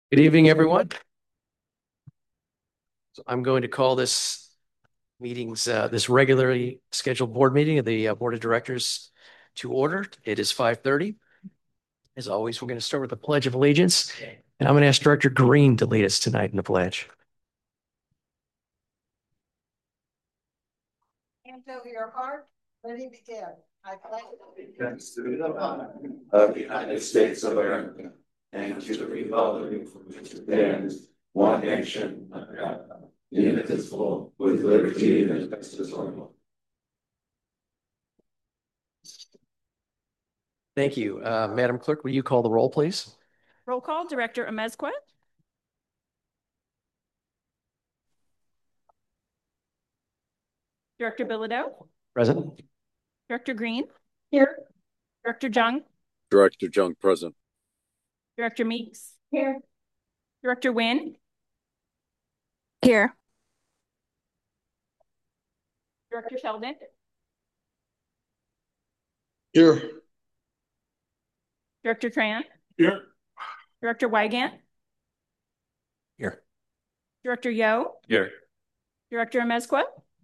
Good evening, everyone. So I'm going to call this this regularly scheduled board meeting of the Board of Directors to order. It is 5:30. As always, we're going to start with the Pledge of Allegiance, and I'm going to ask Director Green to lead us tonight in the pledge. Hands over your heart. Ready, begin. I pledge allegiance to the flag of the United States of America and to the republic for which it stands, one nation, under God, indivisible, with liberty and justice for all. Thank you. Madam Clerk, will you call the roll, please? Roll call, Director Amezcua. Director Bilodeau. Present. Director Green. Here. Director Jung. Director Jung, present. Director Meeks. Here. Director Nguyen. Here. Director Sheldon. Here. Director Tran. Here. Director Wygant. Here. Director Yo. Here. Director Amezcua.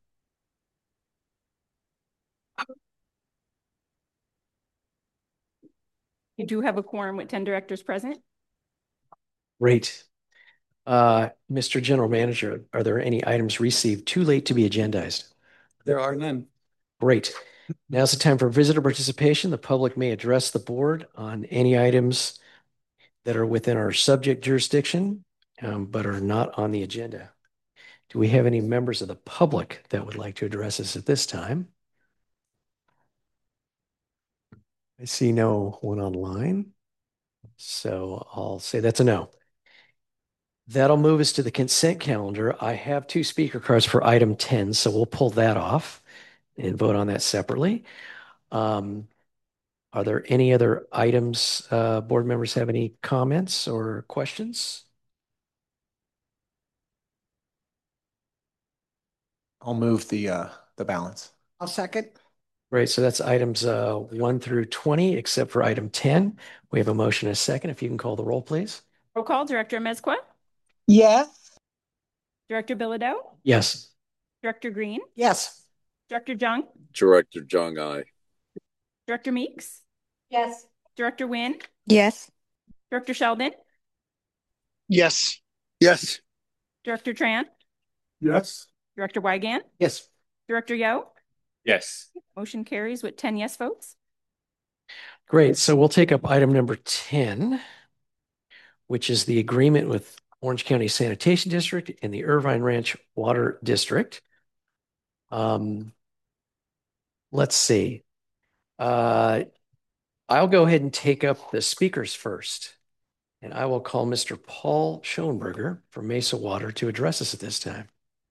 You do have a quorum with 10 directors present. Great. Mr. General Manager, are there any items received too late to be agendized? There are none. Great. Now's the time for visitor participation. The public may address the board on any items that are within our subject jurisdiction, but are not on the agenda. Do we have any members of the public that would like to address us at this time? I see no one online, so I'll say that's a no. That'll move us to the consent calendar. I have 2 speaker cards for item 10, so we'll pull that off and vote on that separately. Are there any other items? Board members have any comments or questions? I'll move the balance. I'll second. Great. So that's items 1 through 20, except for item 10. We have a motion and a second. If you can call the roll, please. Roll call, Director Amezcua. Yes. Director Bilodeau. Yes. Director Green. Yes. Director Jung. Director Jung, aye. Director Meeks. Yes. Director Nguyen. Yes. Director Sheldon. Yes. Yes. Director Tran. Yes. Director Wygant. Yes. Director Yo. Yes. Motion carries with 10 yes votes. Great. So we'll take up item number 10, which is the agreement with Orange County Sanitation District and the Irvine Ranch Water District. Let's see. I'll go ahead and take up the speakers first, and I will call Mr. Paul Schoenberger from Mesa Water to address us at this time.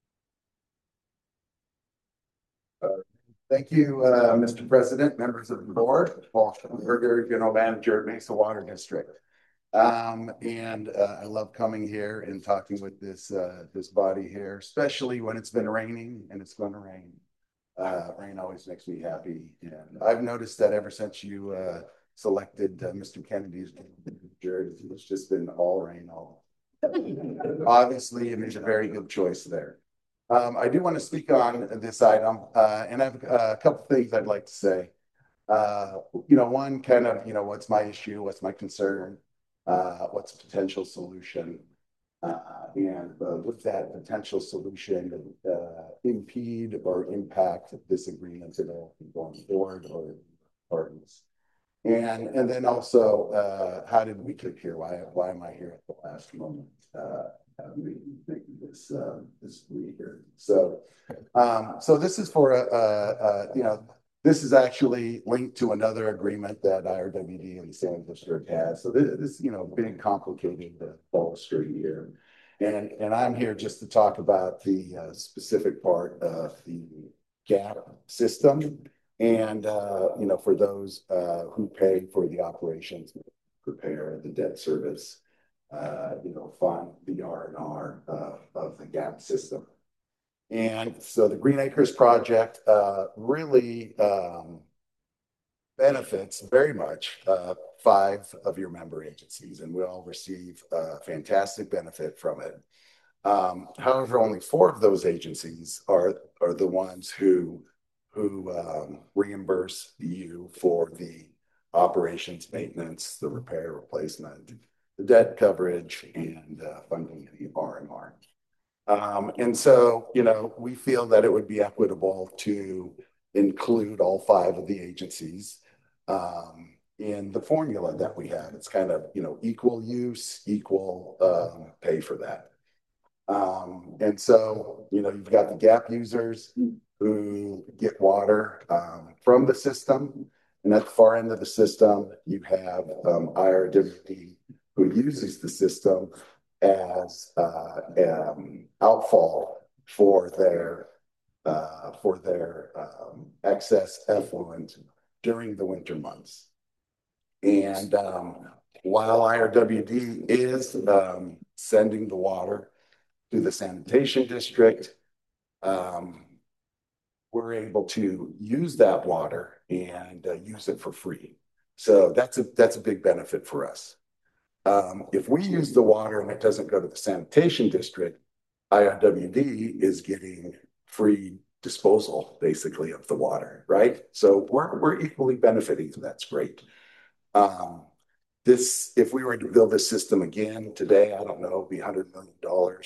Thank you, Mr. President, members of the board. Paul Schoenberger, General Manager at Mesa Water District. I love coming here and talking with this body here, especially when it's been raining and it's going to rain. Rain always makes me happy. And I've noticed that ever since you selected Mr. Kennedy's jersey, it's just been all rain all. Obviously, it made a very good choice there. I do want to speak on this item, and I have a couple things I'd like to say. One kind of, what's my issue, what's my concern, what's a potential solution, and would that potential solution impede or impact this agreement at all going forward or parties? And then also, how did we get here? Why am I here at the last moment? Making this here. So this is for this is actually linked to another agreement that IRWD and the Sand District has. So this big complicated forestry here, and I'm here just to talk about the specific part of the GAP system, and for those who pay for the operations, prepare the debt service. Fund the R&R of the GAP system. And so the Green Acres project really benefits very much 5 of your member agencies, and we all receive fantastic benefit from it. However, only 4 of those agencies are the ones who reimburse you for the operations, maintenance, the repair, replacement, the debt coverage, and funding the R&R. And so, we feel that it would be equitable to include all 5 of the agencies in the formula that we have. It's kind of, equal use, equal pay for that. And so, you've got the GAP users who get water from the system. And at the far end of the system, you have IRWD who uses the system as outfall for their excess effluent during the winter months. And while IRWD is sending the water to the sanitation district, we're able to use that water and use it for free. So that's a big benefit for us. If we use the water and it doesn't go to the sanitation district, IRWD is getting free disposal, basically, of the water, right? So we're equally benefiting, so that's great. If we were to build this system again today, I don't know, it'd be $100 million.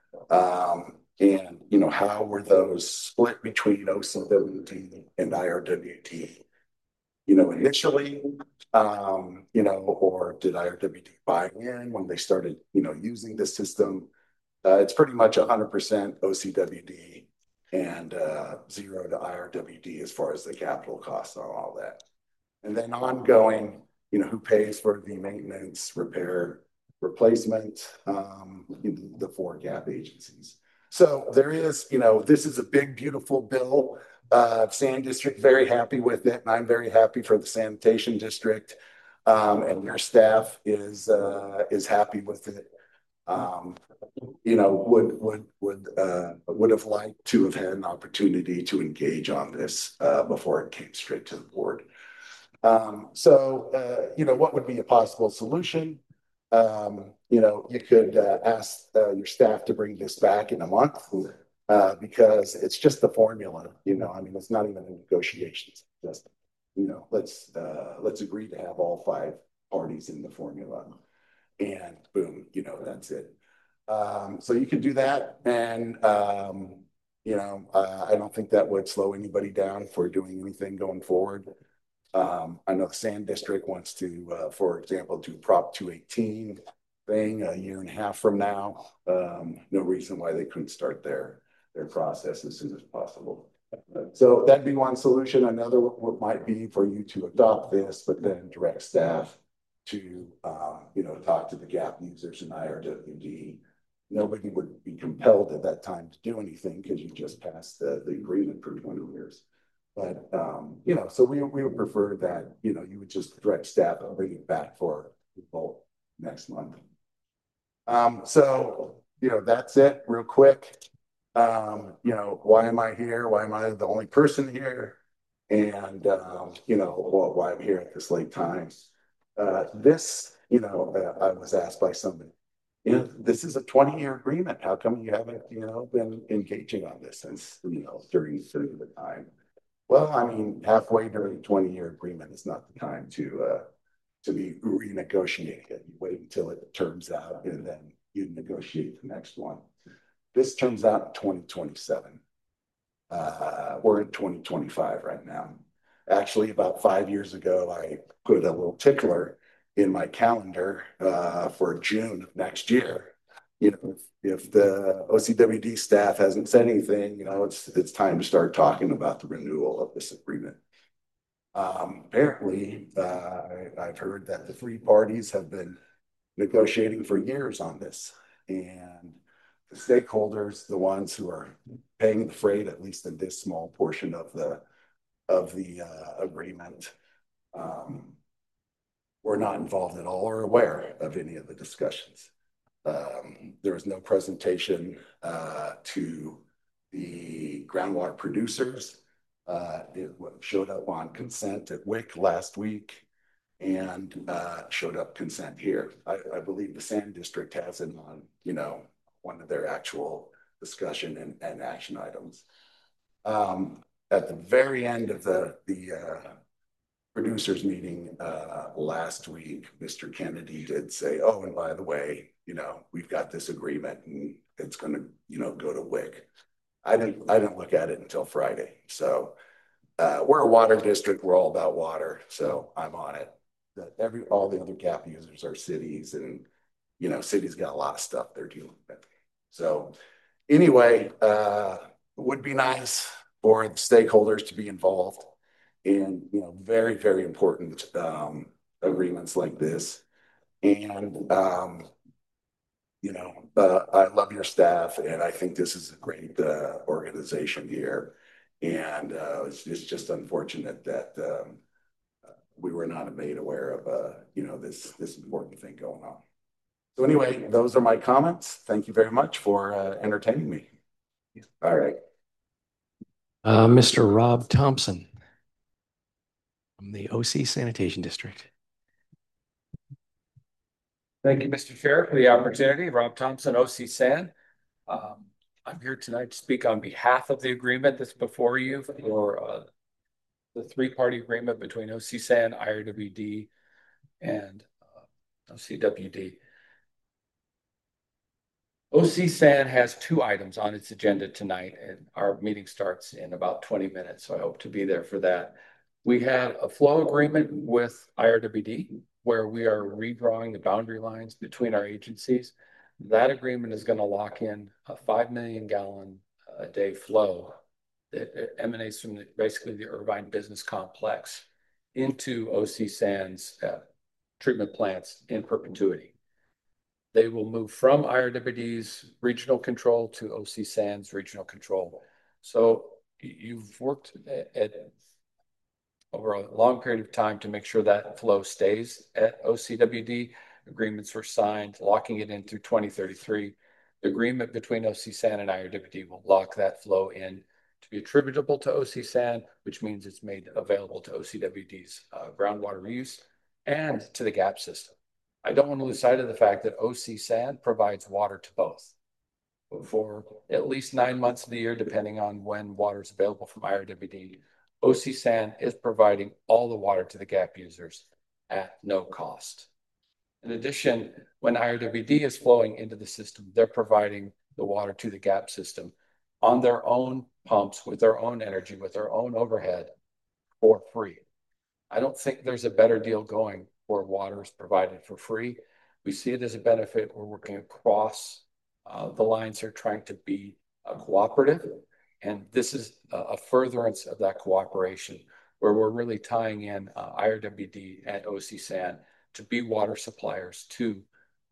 And how were those split between OCWD and IRWD? Initially, or did IRWD buy in when they started, using the system? It's pretty much 100% OCWD and 0 to IRWD as far as the capital costs on all that. And then ongoing, who pays for the maintenance, repair, replacement, the 4 GAP agencies. So there is, this is a big, beautiful bill. Sand District, very happy with it. And I'm very happy for the sanitation district. And your staff is happy with it. Would have liked to have had an opportunity to engage on this before it came straight to the board. What would be a possible solution? You could ask your staff to bring this back in a month because it's just the formula. It's not even a negotiations. Just let's agree to have all 5 parties in the formula, and boom, that's it. So you could do that, and I don't think that would slow anybody down for doing anything going forward. I know the Sand District wants to, for example, do Prop 218 thing a year and a half from now. No reason why they couldn't start their process as soon as possible. So that'd be one solution. Another might be for you to adopt this, but then direct staff to, talk to the GAP users and IRWD. Nobody would be compelled at that time to do anything because you just passed the agreement for 20 years. But, so we would prefer that, you would just direct staff and bring it back for vote next month. That's it real quick. Why am I here? Why am I the only person here? And, why I'm here at this late time. I was asked by somebody, this is a 20-year agreement. How come you haven't, been engaging on this since, during the time? Well, halfway during a 20-year agreement is not the time to be renegotiating it. You wait until it turns out, and then you negotiate the next one. This turns out in 2027. We're in 2025 right now. Actually, about 5 years ago, I put a little tickler in my calendar for June of next year. If the OCWD staff hasn't said anything, it's time to start talking about the renewal of this agreement. Apparently, I've heard that the 3 parties have been negotiating for years on this, and the stakeholders, the ones who are paying the freight, at least in this small portion of the agreement, were not involved at all or aware of any of the discussions. There was no presentation to the groundwater producers. It showed up on consent at WIC last week, and showed up consent here. I believe the Sand District has it on, one of their actual discussion and action items. At the very end of the producers meeting last week, Mr. Kennedy did say, oh, and by the way, we've got this agreement and it's going to, go to WIC. I didn't look at it until Friday. So we're a water district. We're all about water. So I'm on it. All the other GAP users are cities, and, cities got a lot of stuff they're dealing with. So anyway, would be nice for the stakeholders to be involved in, very, very important agreements like this. And, I love your staff, and I think this is a great organization here. And it's just unfortunate that we were not made aware of, this important thing going on. So anyway, those are my comments. Thank you very much for entertaining me. All right. Mr. Rob Thompson from the OC Sanitation District. Thank you, Mr. Chair, for the opportunity. Rob Thompson, OC San. I'm here tonight to speak on behalf of the agreement that's before you for the three-party agreement between OC San, IRWD, and OCWD. OC San has two items on its agenda tonight, and our meeting starts in about 20 minutes, so I hope to be there for that. We have a flow agreement with IRWD, where we are redrawing the boundary lines between our agencies. That agreement is going to lock in a 5 million gallon a day flow that emanates from basically the Irvine Business Complex into OC San's treatment plants in perpetuity. They will move from IRWD's regional control to OC San's regional control. So you've worked over a long period of time to make sure that flow stays at OCWD. Agreements were signed, locking it in through 2033. The agreement between OC San and IRWD will lock that flow in to be attributable to OC San, which means it's made available to OCWD's groundwater use and to the GAP system. I don't want to lose sight of the fact that OC San provides water to both for at least 9 months of the year, depending on when water is available from IRWD. OC San is providing all the water to the GAP users at no cost. In addition, when IRWD is flowing into the system, they're providing the water to the GAP system on their own pumps, with their own energy, with their own overhead, for free. I don't think there's a better deal going where water is provided for free. We see it as a benefit. We're working across the lines here, trying to be cooperative. And this is a furtherance of that cooperation, where we're really tying in IRWD and OC San to be water suppliers to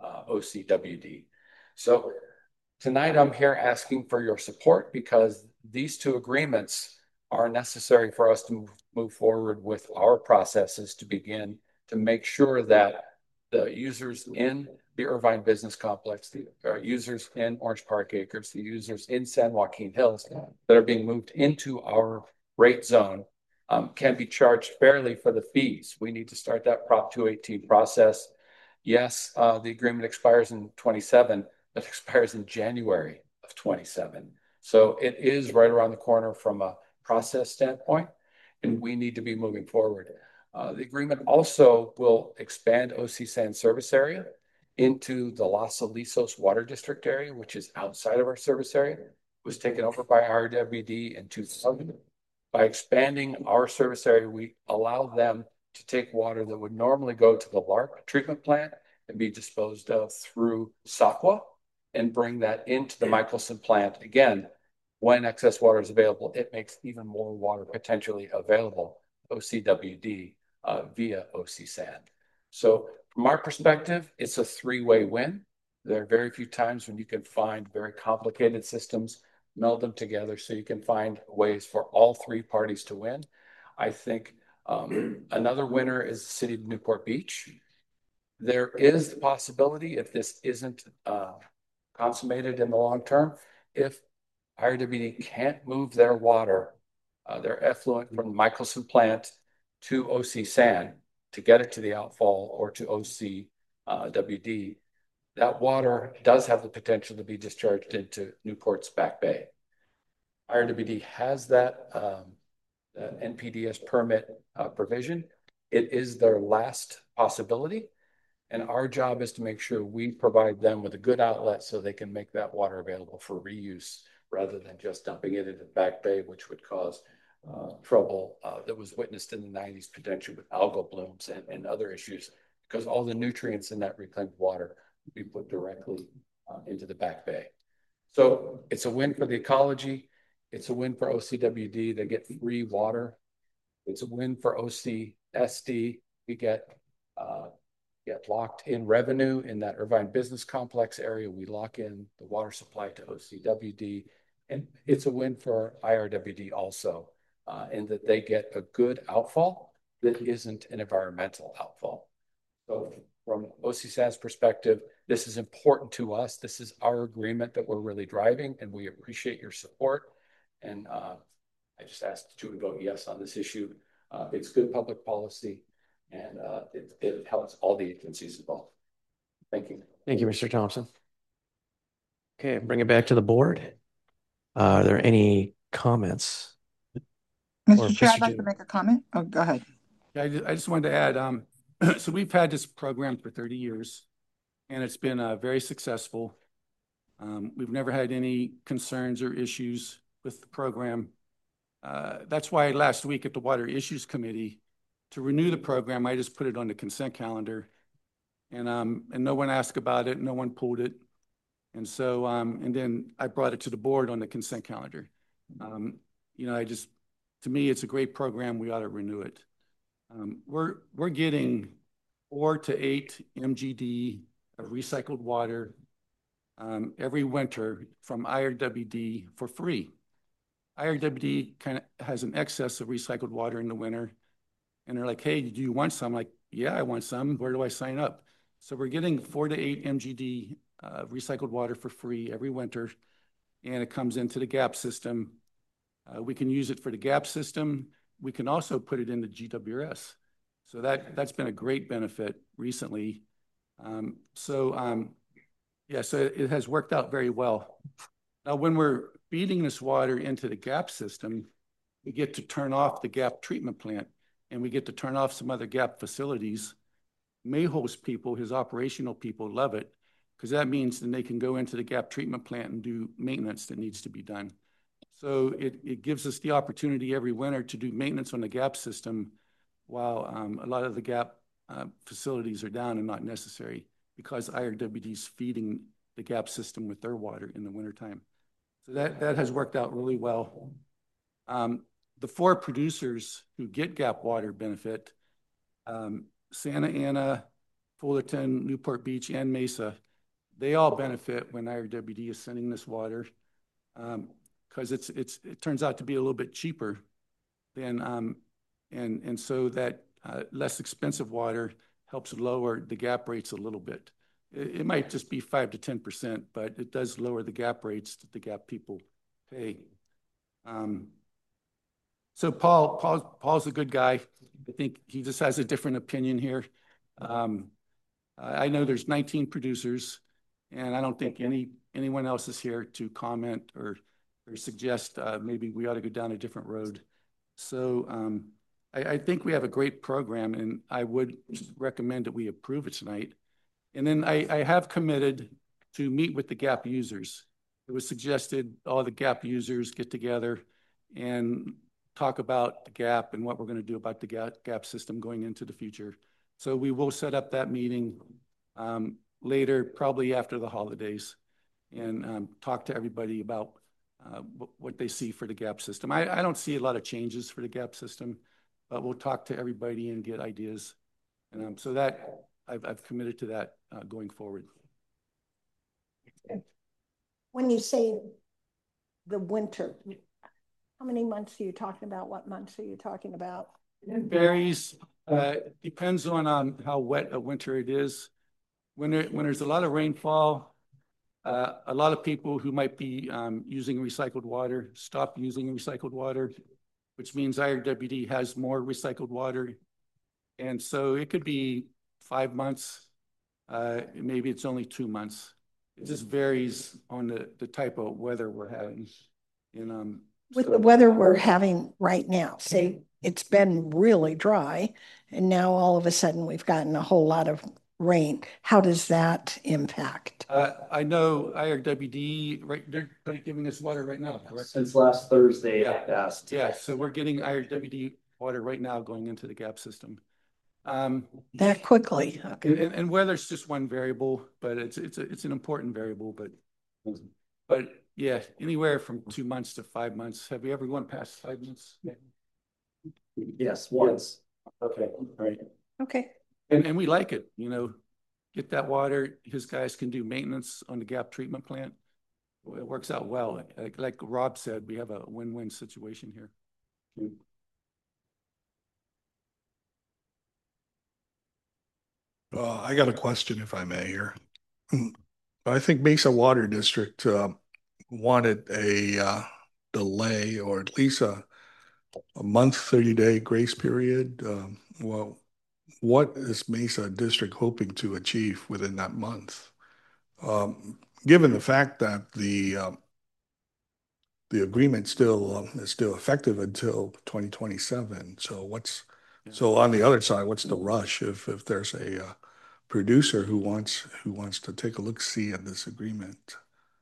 OCWD. So tonight I'm here asking for your support, because these two agreements are necessary for us to move forward with our processes to begin to make sure that the users in the Irvine Business Complex, the users in Orange Park Acres, the users in San Joaquin Hills that are being moved into our rate zone can be charged fairly for the fees. We need to start that Prop 218 process. Yes, the agreement expires in 27, but expires in January of 27. So it is right around the corner from a process standpoint, and we need to be moving forward. The agreement also will expand OC San service area into the Los Alisos Water District area, which is outside of our service area. It was taken over by RWD in 2000. By expanding our service area, we allow them to take water that would normally go to the LARP treatment plant and be disposed of through SACWA and bring that into the Michelson plant. Again, when excess water is available, it makes even more water potentially available OCWD via OC San. So from our perspective, it's a three-way win. There are very few times when you can find very complicated systems, meld them together so you can find ways for all three parties to win. I think another winner is the city of Newport Beach. There is the possibility, if this isn't consummated in the long term, if IRWD can't move their water, their effluent from the Michelson plant to OC San, to get it to the outfall or to OCWD, that water does have the potential to be discharged into Newport's Back Bay. IRWD has that NPDES permit provision. It is their last possibility. And our job is to make sure we provide them with a good outlet so they can make that water available for reuse rather than just dumping it into Back Bay, which would cause trouble that was witnessed in the 90s, potentially with algal blooms and other issues, because all the nutrients in that reclaimed water would be put directly into the Back Bay. So it's a win for the ecology. It's a win for OCWD. They get free water. It's a win for OCSD. We get locked in revenue in that Irvine Business Complex area. We lock in the water supply to OCWD. And it's a win for IRWD also, in that they get a good outfall that isn't an environmental outfall. So from OCSAN's perspective, this is important to us. This is our agreement that we're really driving, and we appreciate your support. And I just asked that you would vote yes on this issue. It's good public policy, and it helps all the agencies involved. Thank you. Thank you, Mr. Thompson. Okay, bring it back to the board. Are there any comments? Mr. Chair, I'd like to make a comment. Oh, go ahead. Yeah, I just wanted to add, so we've had this program for 30 years, and it's been very successful. We've never had any concerns or issues with the program. That's why last week at the Water Issues Committee, to renew the program, I just put it on the consent calendar, and no one asked about it, no one pulled it, and so and then I brought it to the board on the consent calendar. You know, to me, it's a great program. We ought to renew it. We're getting 4 to 8 MGD of recycled water every winter from IRWD for free. IRWD kind of has an excess of recycled water in the winter. And they're like, hey, do you want some? I'm like, yeah, I want some. Where do I sign up? So we're getting 4 to 8 MGD recycled water for free every winter. And it comes into the GAP system. We can use it for the GAP system. We can also put it into GWS. So that's been a great benefit recently. Yeah, so it has worked out very well. Now, when we're feeding this water into the GAP system, we get to turn off the GAP treatment plant, and we get to turn off some other GAP facilities. Mayhol's people, his operational people, love it, because that means then they can go into the GAP treatment plant and do maintenance that needs to be done. So it gives us the opportunity every winter to do maintenance on the GAP system while a lot of the GAP facilities are down and not necessary, because IRWD is feeding the GAP system with their water in the wintertime. So that has worked out really well. The 4 producers who get GAP water benefit, Santa Ana, Fullerton, Newport Beach, and Mesa, they all benefit when IRWD is sending this water, because it turns out to be a little bit cheaper than, and so that less expensive water helps lower the GAP rates a little bit. It might just be 5 to 10%, but it does lower the GAP rates that the GAP people pay. So Paul's a good guy. I think he just has a different opinion here. I know there's 19 producers, and I don't think anyone else is here to comment or suggest maybe we ought to go down a different road. So I think we have a great program, and I would recommend that we approve it tonight. And then I have committed to meet with the GAP users. It was suggested all the GAP users get together and talk about the GAP and what we're going to do about the GAP system going into the future. So we will set up that meeting later, probably after the holidays, and talk to everybody about what they see for the GAP system. I don't see a lot of changes for the GAP system, but we'll talk to everybody and get ideas. And so that I've committed to that going forward. When you say the winter, how many months are you talking about? What months are you talking about? It varies. Depends on how wet a winter it is. When there's a lot of rainfall, a lot of people who might be using recycled water stop using recycled water, which means IRWD has more recycled water And so it could be 5 months. Maybe it's only 2 months. It just varies on the type of weather we're having. And With the weather we're having right now, say it's been really dry, and now all of a sudden we've gotten a whole lot of rain. How does that impact? I know IRWD, right, they're giving us water right now, correct? Since last Thursday, Yeah. I've asked. Yeah, so we're getting IRWD water right now going into the GAP system. That quickly. Okay. And weather's just one variable, but it's an important variable. But yeah, anywhere from 2 months to 5 months. Have we ever gone past 5 months? Yes, once. Okay, all right. Okay. And we like it, you know, get that water. His guys can do maintenance on the GAP treatment plant. It works out well. Like Rob said, we have a win-win situation here. I got a question, if I may, here. I think Mesa Water District wanted a delay, or at least a month, 30-day grace period. Well, what is Mesa District hoping to achieve within that month? Given the fact that the agreement still is still effective until 2027. So on the other side, what's the rush if there's a producer who wants to take a look see at this agreement?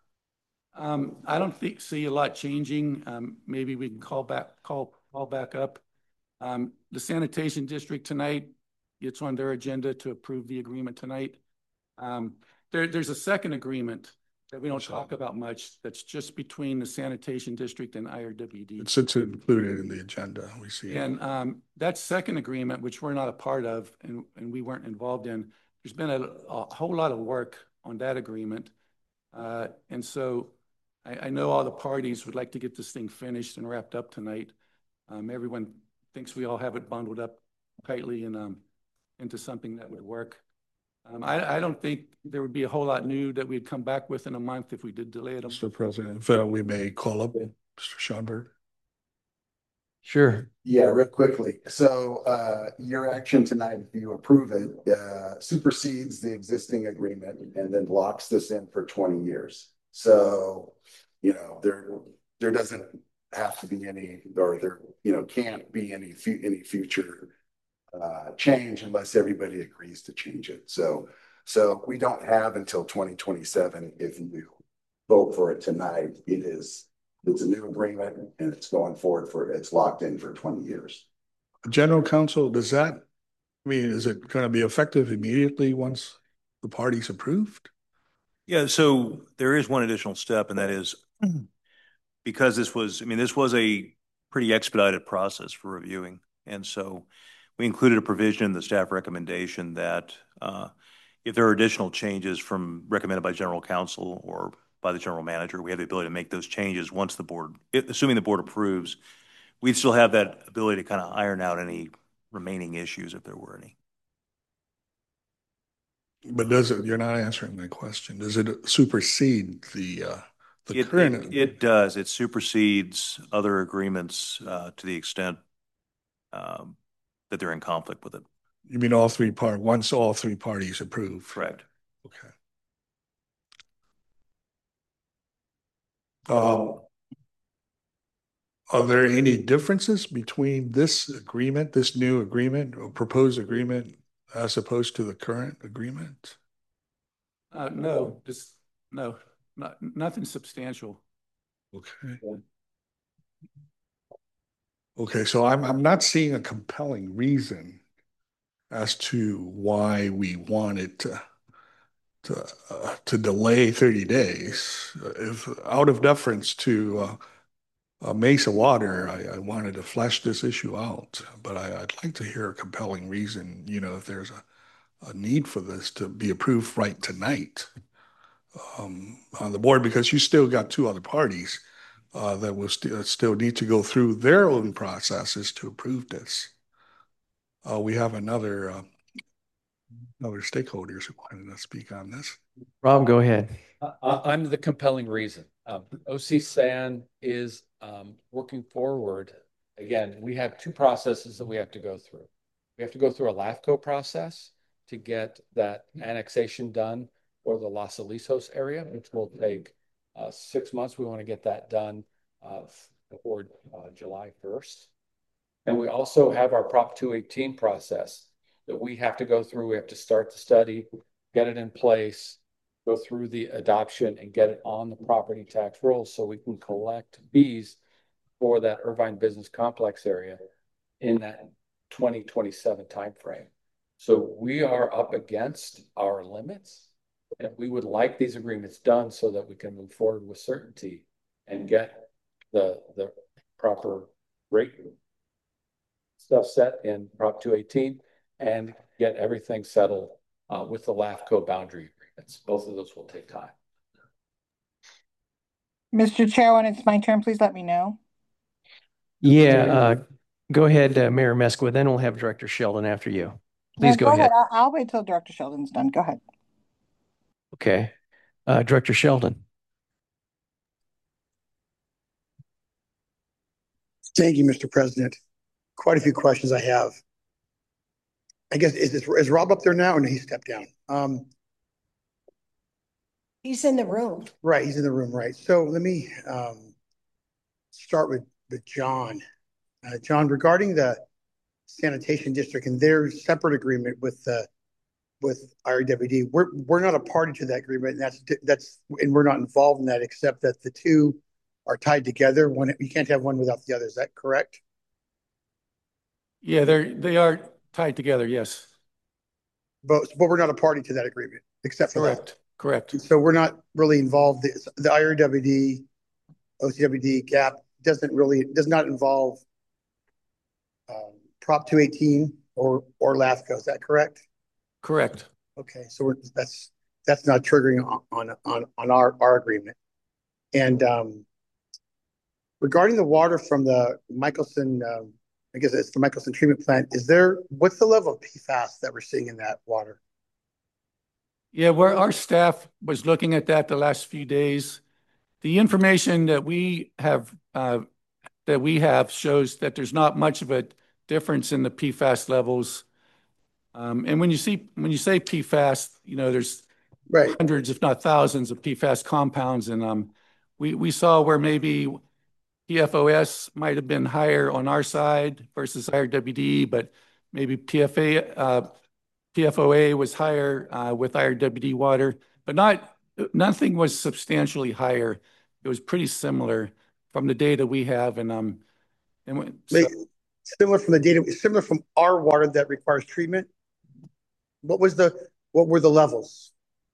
I don't see a lot changing. Maybe we can call back up. The sanitation district tonight, it's on their agenda to approve the agreement tonight. There's a second agreement that we don't talk about much. That's just between the sanitation district and IRWD. It's included in the agenda. We see. And that second agreement, which we're not a part of and we weren't involved in, there's been a whole lot of work on that agreement. And so I know all the parties would like to get this thing finished and wrapped up tonight. Everyone thinks we all have it bundled up tightly and into something that would work. I don't think there would be a whole lot new that we'd come back with in a month if we did delay it. Mr. President, if we may call up Mr. Schonberg. Sure. Yeah, real quickly. So your action tonight, if you approve it, supersedes the existing agreement and then locks this in for 20 years. So, you know, there doesn't have to be any, or there, you know, can't be any future change unless everybody agrees to change it. So we don't have until 2027. If you vote for it tonight, it's a new agreement and it's going forward it's locked in for 20 years. General Counsel, is it going to be effective immediately once the party's approved? Yeah, so there is one additional step, and that is because this was a pretty expedited process for reviewing. And so we included a provision in the staff recommendation that if there are additional changes recommended by General Counsel or by the General Manager, we have the ability to make those changes once the board, assuming the board approves. We'd still have that ability to kind of iron out any remaining issues if there were any. But you're not answering my question. Does it supersede the current? It does. It supersedes other agreements to the extent that they're in conflict with it. You mean once all three parties approve? Correct. Okay. Are there any differences between this new agreement, or proposed agreement, as opposed to the current agreement? No, nothing substantial. Okay. Okay, so I'm not seeing a compelling reason as to why we wanted to delay 30 days. If out of deference to Mesa Water, I wanted to flesh this issue out, but I'd like to hear a compelling reason, you know, if there's a need for this to be approved right tonight on the board, because you still got two other parties that will still need to go through their own processes to approve this. We have other stakeholders who wanted to speak on this. Rob, go ahead. I'm the compelling reason. OC San is working forward. Again, we have two processes that we have to go through. We have to go through a LAFCO process to get that annexation done for the Los Alisos area, which will take 6 months. We want to get that done before July 1st. And we also have our Prop 218 process that we have to go through. We have to start the study, get it in place, go through the adoption, and get it on the property tax rolls so we can collect fees for that Irvine Business Complex area in that 2027 timeframe. So we are up against our limits, and we would like these agreements done so that we can move forward with certainty and get the proper rate stuff set in Prop 218 and get everything settled with the LAFCO boundary agreements. Both of those will take time. Mr. Chair, when it's my turn, please let me know. Yeah, go ahead, Mayor Meskwa, then we'll have Director Sheldon after you. Please No, go ahead. I'll wait till Director Sheldon's done. Go ahead. Okay. Director Sheldon. Thank you, Mr. President. Quite a few questions I have. I guess, is Rob up there now, or did he step down? He's in the room. Right, he's in the room, right. So let me start with John. John, regarding the sanitation district and their separate agreement with IRWD, we're not a party to that agreement, and and we're not involved in that, except that the two are tied together. You can't have one without the other. Is that correct? Yeah, they are tied together. Yes. But we're not a party to that agreement, except for that. Correct. So we're not really involved. The IRWD, OCWD, GAP does not involve Prop 218 or LAFCO. Is that correct? Correct. Okay, so that's not triggering on our agreement. And regarding the water from the Michelson, I guess it's the Michelson treatment plant, what's the level of PFAS that we're seeing in that water? Yeah, where our staff was looking at that the last few days, the information that we have shows that there's not much of a difference in the PFAS levels. And when you say PFAS, there's hundreds, if not thousands, of PFAS compounds, and we saw where maybe PFOS might have been higher on our side versus IRWD, but maybe PFOA was higher with IRWD water, but nothing was substantially higher. It was pretty similar from the data we have, and similar from the data, similar from our water that requires treatment. What were the levels?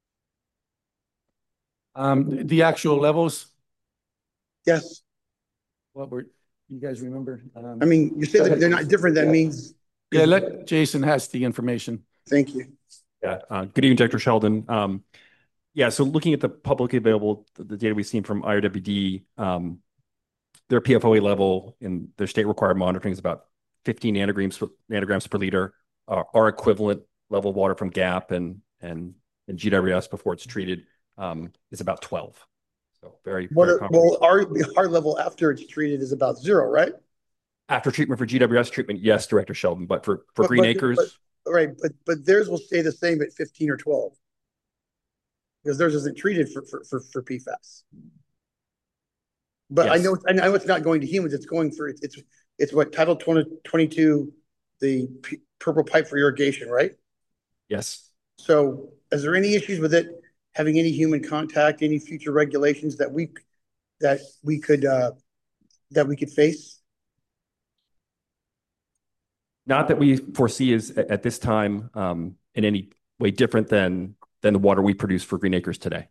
The actual levels? Yes. You guys remember? I mean, you say that they're not different. That means. Yeah, Jason has the information. Thank you. Yeah. Good evening, Director Sheldon. So looking at the publicly available, the data we've seen from IRWD, their PFOA level in their state required monitoring is about 15 nanograms per liter. Our equivalent level of water from GAP and GWS before it's treated is about 12. So very well, our level after it's treated is about 0, right? After treatment for GWS treatment, yes, Director Sheldon, but for Green Acres. But theirs will stay the same at 15 or 12 because theirs isn't treated for PFAS. But yes. I know it's not going to humans. It's going through it's what Title 22, the purple pipe for irrigation, right? Yes. So is there any issues with it having any human contact, any future regulations that we could face? Not that we foresee is at this time in any way different than the water we produce for Green Acres today.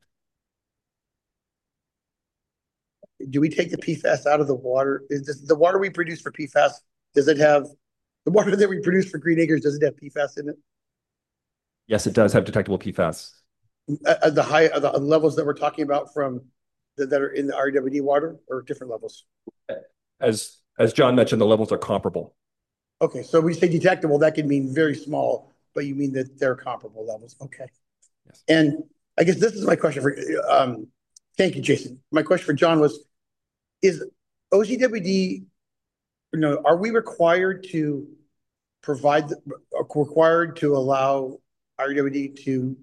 Do we take the PFAS out of the water? Is the water we produce for PFAS, does it have the water that we produce for Green Acres, does it have PFAS in it? Yes, it does have detectable PFAS. At the levels that we're talking about that are in the RWD water, or different levels? As John mentioned, the levels are comparable. Okay, so we say detectable, that could mean very small, but you mean that they're comparable levels. Okay. Yes. And I guess this is my question for thank you, Jason. My question for John was, is OCWD, are we required to are required to allow RWD to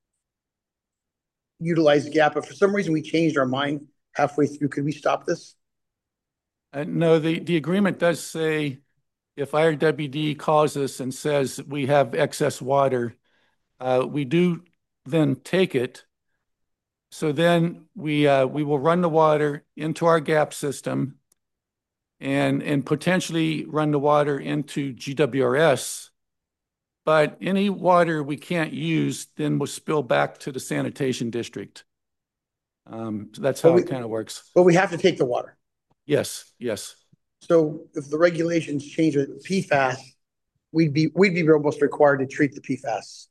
utilize the gap, but for some reason we changed our mind halfway through. Could we stop this? No, the agreement does say if IRWD calls us and says we have excess water, we do then take it. So then we will run the water into our gap system and potentially run the water into GWRS. But any water we can't use then will spill back to the sanitation district. So that's how it kind of works. But we have to take the water. Yes, yes. So if the regulations change with PFAS, we'd be almost required to treat the PFAS.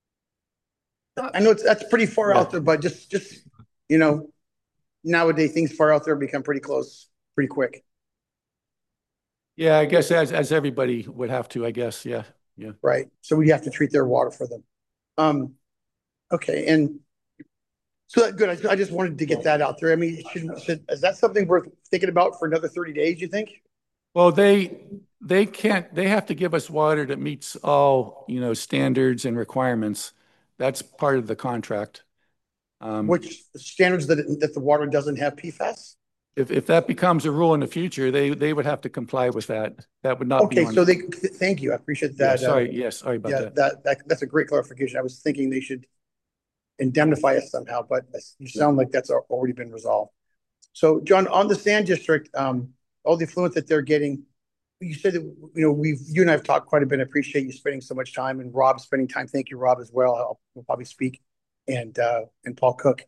I know that's pretty far out there, but just you know, nowadays things far out there become pretty close, pretty quick. Yeah, I guess as everybody would have to, I guess. Yeah. Right. So we have to treat their water for them. Okay, and so good. I just wanted to get that out there. I mean, is that something worth thinking about for another 30 days, you think? Well, they have to give us water that meets all, standards and requirements. That's part of the contract. Which standards that the water doesn't have PFAS? If that becomes a rule in the future, they would have to comply with that. That would not be okay. So thank you. I appreciate that. Sorry about that. That's a great clarification. I was thinking they should indemnify us somehow, but you sound like that's already been resolved. So, John, on the sand district, all the affluent that they're getting, you said that you and I have talked quite a bit. I appreciate you spending so much time, and Rob spending time. Thank you, Rob, as well. I'll probably speak, and Paul Cook.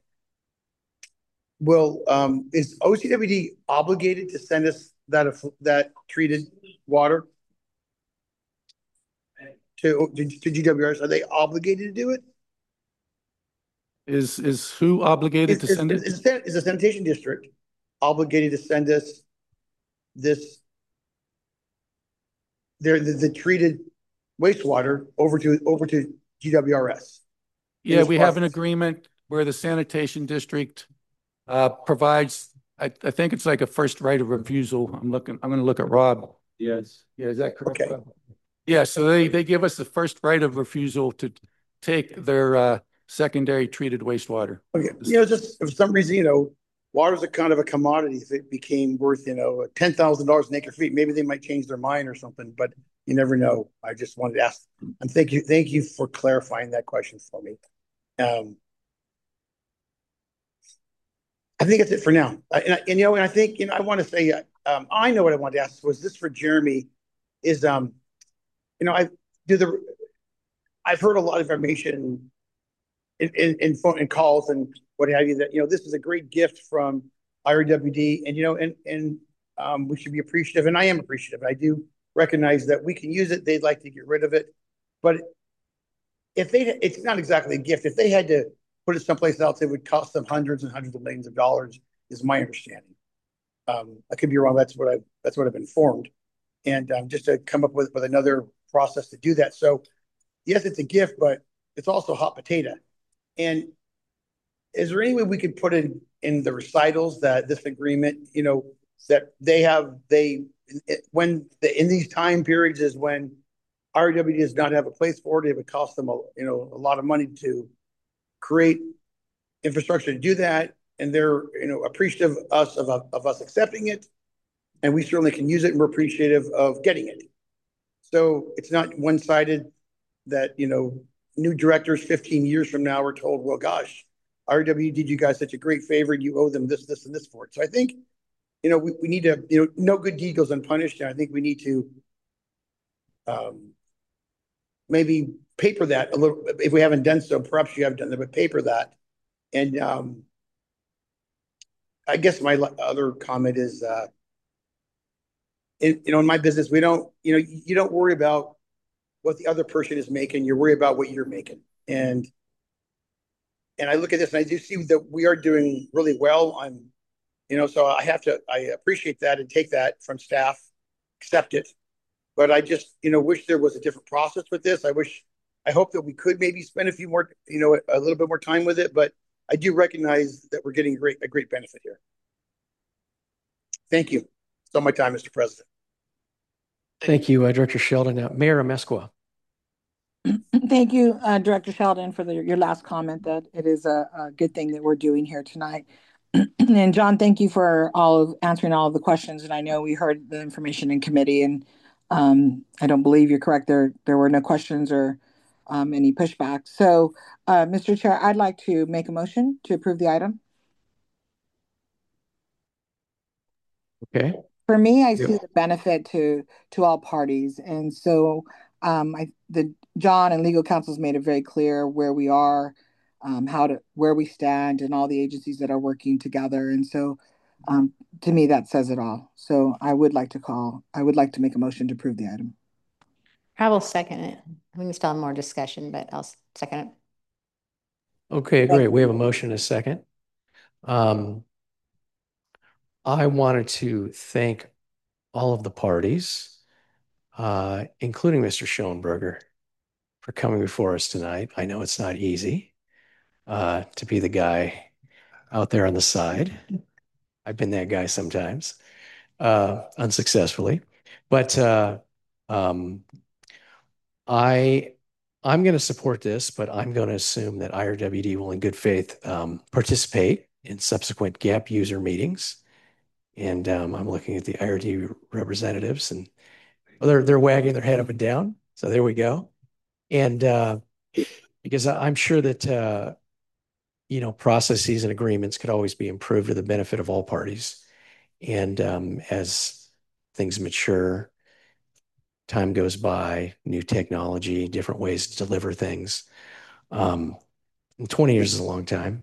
Will is OCWD obligated to send us that treated water to GWRS? Are they obligated to do it? Is who obligated to send it? Is the sanitation district obligated to send us the treated wastewater over to GWRS? Yeah, we have an agreement where the sanitation district provides. I think it's like a first right of refusal. I'm going to look at Rob. Yes. Yeah, is that correct? Okay. Yeah, so they give us the first right of refusal to take their secondary treated wastewater. Okay. Just for some reason, water's a kind of a commodity. If it became worth, $10,000 an acre feet, maybe they might change their mind or something, but you never know. I just wanted to ask, and thank you for clarifying that question for me. I think that's it for now. And I think, I want to say, I know what I wanted to ask was this for Jeremy is, I've heard a lot of information in phone and calls and what have you that, this is a great gift from IRWD and we should be appreciative. And I am appreciative. I do recognize that we can use it. They'd like to get rid of it, but it's not exactly a gift. If they had to put it someplace else, it would cost them hundreds and hundreds of millions of dollars, is my understanding. I could be wrong. That's what I've been informed. And just to come up with another process to do that. So yes, it's a gift, but it's also hot potato. And is there any way we could put it in the recitals that this agreement, that in these time periods is when RWD does not have a place for it, it would cost them a lot of money to create infrastructure to do that, and they're appreciative of us accepting it, and we certainly can use it, and we're appreciative of getting it. So it's not one-sided that new directors 15 years from now are told, well, gosh, RW did you guys such a great favor, you owe them this, and this for it. So I think we need to no good deed goes unpunished, and I think we need to maybe paper that a little. If we haven't done so, perhaps you have done that, but paper that. And I guess my other comment is, in my business, we don't, you don't worry about what the other person is making. You worry about what you're making. And I look at this and I do see that we are doing really well. So I appreciate that and take that from staff, accept it. But I just, wish there was a different process with this. I hope that we could maybe spend a little bit more time with it, but I do recognize that we're getting a great benefit here. Thank you. It's on my time, Mr. President. Thank you, Director Sheldon. Mayor Amezcua. Thank you, Director Sheldon, for your last comment that it is a good thing that we're doing here tonight. And John, thank you for answering all of the questions. And I know we heard the information in committee, and I don't believe you're correct. There were no questions or any pushback. So, Mr. Chair, I'd like to make a motion to approve the item. Okay. For me, I see the benefit to all parties, and so John and legal counsel's made it very clear where we are, where we stand, and all the agencies that are working together. And so, to me, that says it all. So I would like to make a motion to approve the item. I will second it. We still have more discussion, but I'll second it. Okay, great. We have a motion and a second. I wanted to thank all of the parties, including Mr. Schoenberger, for coming before us tonight. I know it's not easy to be the guy out there on the side. I've been that guy sometimes, unsuccessfully. But I'm going to support this, but I'm going to assume that IRWD will, in good faith, participate in subsequent GAP user meetings. And I'm looking at the IRD representatives, and they're wagging their head up and down. So there we go. And because I'm sure that processes and agreements could always be improved to the benefit of all parties. And as things mature, time goes by, new technology, different ways to deliver things. 20 years is a long time.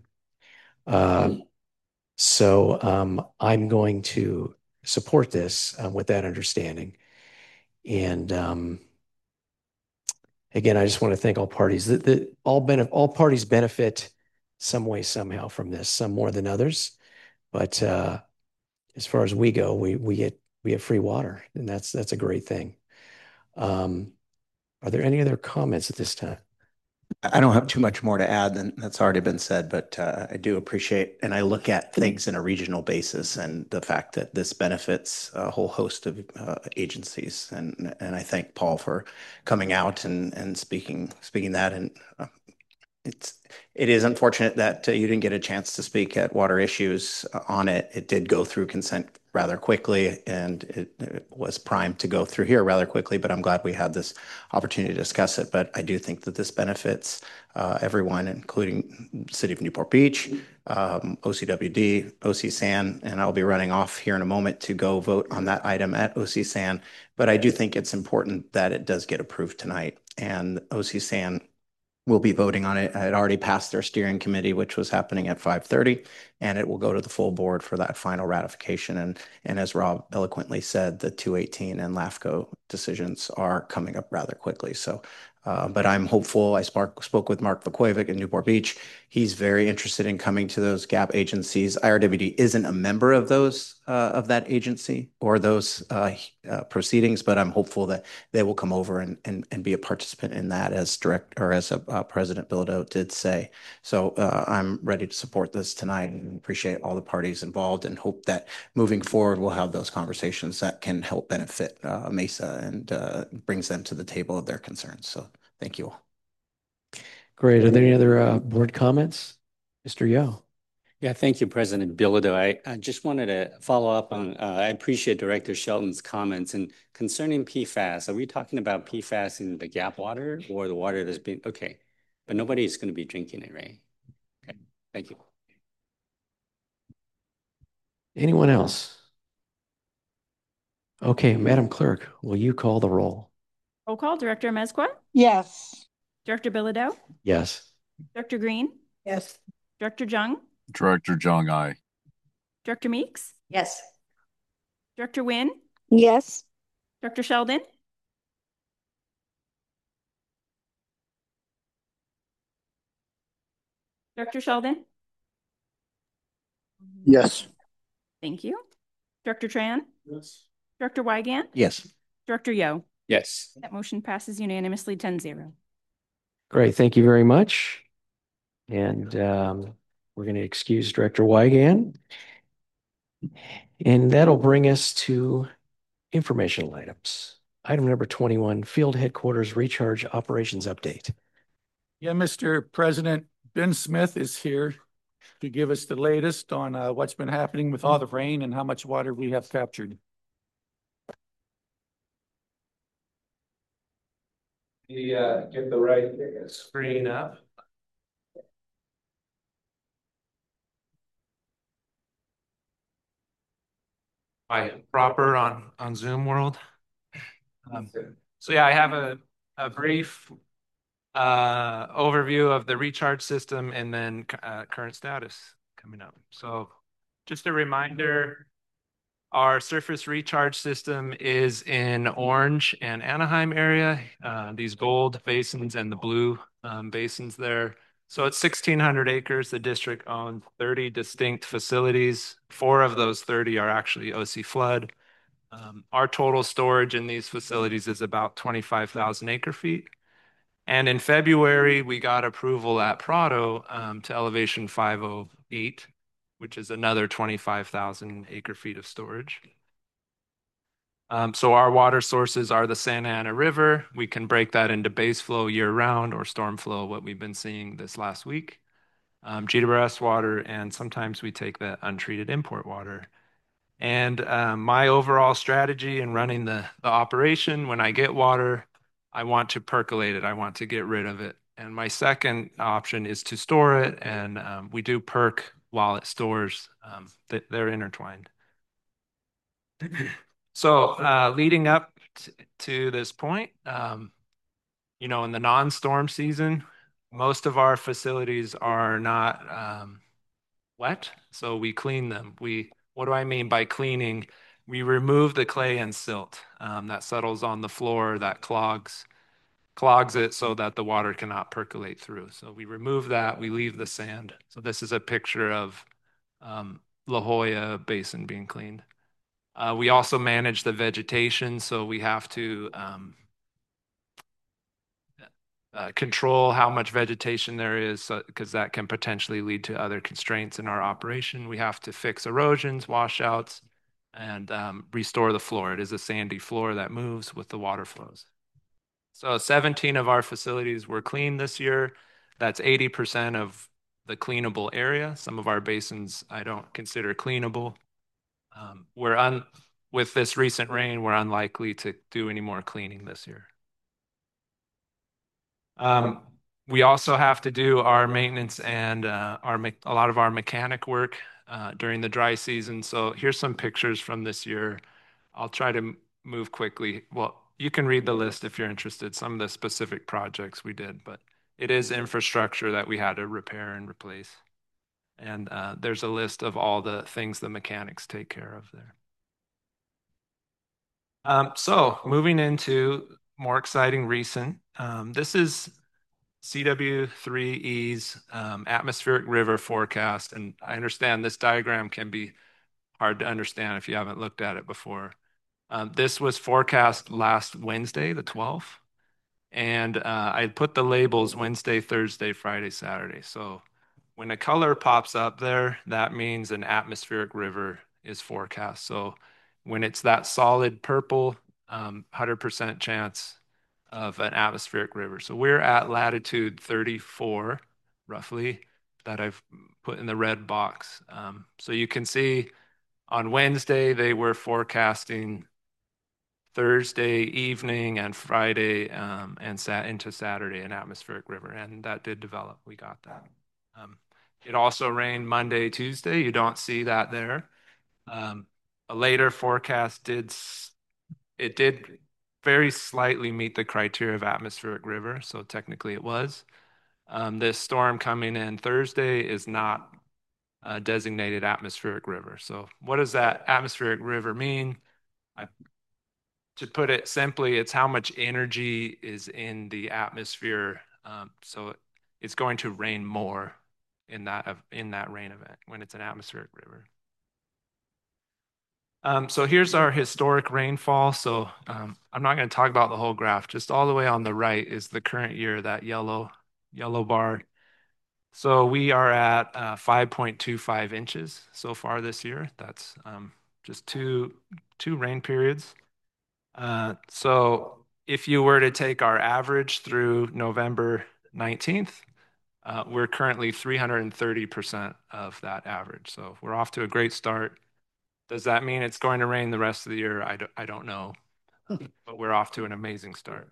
So I'm going to support this with that understanding. And again, I just want to thank all parties. All parties benefit some way, somehow from this, some more than others. But as far as we go, we get free water, and that's a great thing. Are there any other comments at this time? I don't have too much more to add than that's already been said, but I do appreciate, and I look at things in a regional basis, and the fact that this benefits a whole host of agencies, and I thank Paul for coming out and speaking that, and it is unfortunate that you didn't get a chance to speak at water issues on it. It did go through consent rather quickly, and it was primed to go through here rather quickly, but I'm glad we had this opportunity to discuss it. But I do think that this benefits everyone, including the City of Newport Beach, OCWD, OCSAN, and I'll be running off here in a moment to go vote on that item at OCSAN. But I do think it's important that it does get approved tonight, and OCSAN will be voting on it. It already passed their steering committee, which was happening at 5:30, and it will go to the full board for that final ratification. And as Rob eloquently said, the 218 and LAFCO decisions are coming up rather quickly. So, but I'm hopeful. I spoke with Mark Vukovic in Newport Beach. He's very interested in coming to those GAP agencies. IRWD isn't a member of those of that agency or those proceedings, but I'm hopeful that they will come over and be a participant in that, as President Bilodeau did say. So I'm ready to support this tonight and appreciate all the parties involved, and hope that moving forward we'll have those conversations that can help benefit Mesa and brings them to the table of their concerns. So thank you all. Great. Are there any other board comments? Mr. Yo. Yeah, thank you, President Bilodeau. I just wanted to follow up on, I appreciate Director Shelton's comments. And concerning PFAS, are we talking about PFAS in the GAP water or the water that's been, okay, but nobody is going to be drinking it, right? Okay, thank you. Anyone else? Okay, Madam Clerk, will you call the roll? Roll call. Director Amezcua? Yes. Director Bilodeau? Yes. Director Green? Yes. Director Jung? Director Jung, aye. Director Meeks? Yes. Director Nguyen? Yes. Director Sheldon? Director Sheldon? Yes. Thank you. Director Tran? Yes. Director Wygant? Yes. Director Yo? Yes. That motion passes unanimously 10-0. Great. Thank you very much. And we're going to excuse Director Wygant. And that'll bring us to informational items. Item number 21, Field Headquarters Recharge Operations Update. Yeah, Mr. President, Ben Smith is here to give us the latest on what's been happening with all the rain and how much water we have captured. Get the right screen up. Proper on Zoom World. So yeah, I have a brief overview of the recharge system and then current status coming up. So just a reminder, our surface recharge system is in Orange and Anaheim area, these gold basins and the blue basins there. So it's 1,600 acres. The district owns 30 distinct facilities. 4 of those 30 are actually OC flood. Our total storage in these facilities is about 25,000 acre feet. And in February, we got approval at Prado to elevation 508, which is another 25,000 acre feet of storage. So our water sources are the Santa Ana River. We can break that into base flow year round or storm flow, what we've been seeing this last week. GWS water, and sometimes we take the untreated import water. And my overall strategy in running the operation, when I get water, I want to percolate it. I want to get rid of it. And my second option is to store it. And we do perk while it stores. They're intertwined. So leading up to this point, in the non-storm season, most of our facilities are not wet, so we clean them. What do I mean by cleaning? We remove the clay and silt that settles on the floor, that clogs it so that the water cannot percolate through. So we remove that, we leave the sand. So this is a picture of La Jolla Basin being cleaned. We also manage the vegetation, so we have to control how much vegetation there is, because that can potentially lead to other constraints in our operation. We have to fix erosions, washouts, and restore the floor. It is a sandy floor that moves with the water flows. So 17 of our facilities were cleaned this year. That's 80% of the cleanable area. Some of our basins I don't consider cleanable. With this recent rain, we're unlikely to do any more cleaning this year. We also have to do our maintenance and a lot of our mechanic work during the dry season. So here's some pictures from this year. I'll try to move quickly. Well, you can read the list if you're interested, some of the specific projects we did, but it is infrastructure that we had to repair and replace. And there's a list of all the things the mechanics take care of there. So moving into more exciting recent, this is CW3E's atmospheric river forecast. And I understand this diagram can be hard to understand if you haven't looked at it before. This was forecast last Wednesday, the 12th. And I put the labels Wednesday, Thursday, Friday, Saturday. So when a color pops up there, that means an atmospheric river is forecast. So when it's that solid purple, 100% chance of an atmospheric river. So we're at latitude 34, roughly, that I've put in the red box. So you can see on Wednesday, they were forecasting Thursday evening and Friday and into Saturday an atmospheric river, and that did develop. We got that. It also rained Monday, Tuesday. You don't see that there. A later forecast did very slightly meet the criteria of atmospheric river, so technically it was. This storm coming in Thursday is not a designated atmospheric river. So what does that atmospheric river mean? To put it simply, it's how much energy is in the atmosphere. So it's going to rain more in that rain event when it's an atmospheric river. So here's our historic rainfall. So I'm not going to talk about the whole graph. Just all the way on the right is the current year, that yellow bar. So we are at 5.25 inches so far this year. That's just two rain periods. So if you were to take our average through November 19th, we're currently 330% of that average. So we're off to a great start. Does that mean it's going to rain the rest of the year? I don't know, but we're off to an amazing start.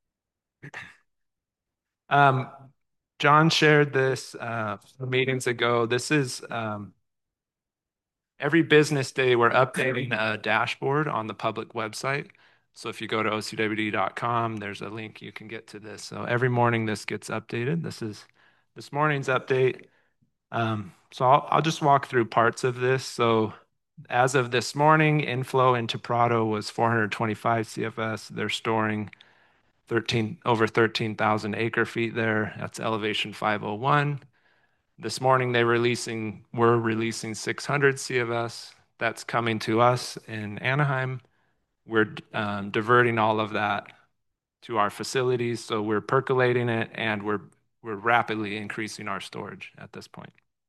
John shared this meetings ago. This is every business day, we're updating a dashboard on the public website. So if you go to ocwd.com, there's a link you can get to this. So every morning this gets updated. This is this morning's update. So I'll just walk through parts of this. So as of this morning, inflow into Prado was 425 CFS. They're storing over 13,000 acre feet there. That's elevation 501. This morning we're releasing 600 CFS. That's coming to us in Anaheim. We're diverting all of that to our facilities. So we're percolating it and we're rapidly increasing our storage at this point.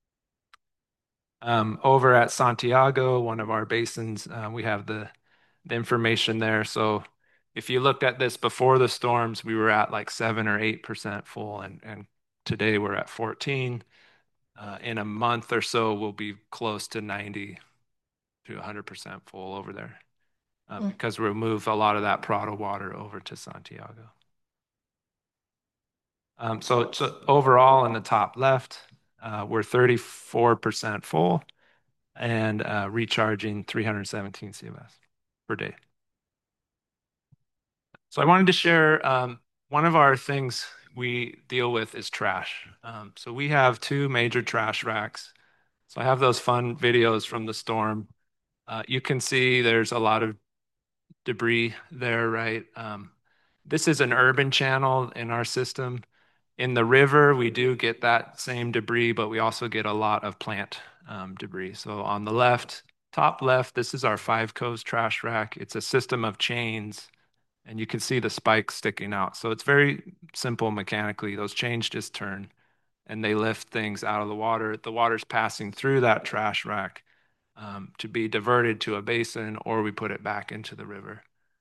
Over at Santiago, one of our basins, we have the information there. So if you looked at this before the storms, we were at like 7 or 8% full, and today we're at 14. In a month or so, we'll be close to 90 to 100% full over there because we'll move a lot of that Prado water over to Santiago. So overall in the top left, we're 34% full and recharging 317 CFS per day. So I wanted to share one of our things we deal with is trash. So we have 2 major trash racks. So I have those fun videos from the storm. You can see there's a lot of debris there, right? This is an urban channel in our system. In the river, we do get that same debris, but we also get a lot of plant debris. So on the left, top left, this is our Five Coves trash rack. It's a system of chains, and you can see the spikes sticking out. So it's very simple mechanically. Those chains just turn, and they lift things out of the water. The water's passing through that trash rack to be diverted to a basin, or we put it back into the river.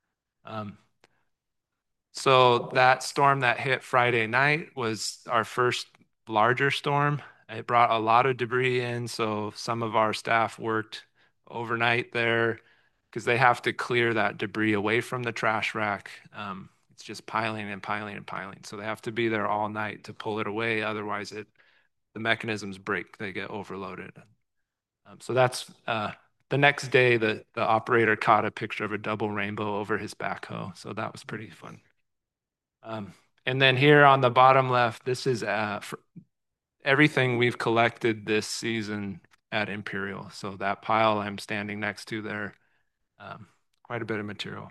So that storm that hit Friday night was our first larger storm. It brought a lot of debris in, so some of our staff worked overnight there because they have to clear that debris away from the trash rack. It's just piling and piling and piling. So they have to be there all night to pull it away. Otherwise, the mechanisms break. They get overloaded. So that's the next day, the operator caught a picture of a double rainbow over his backhoe. So that was pretty fun. And then here on the bottom left, this is for everything we've collected this season at Imperial. So that pile I'm standing next to there, quite a bit of material.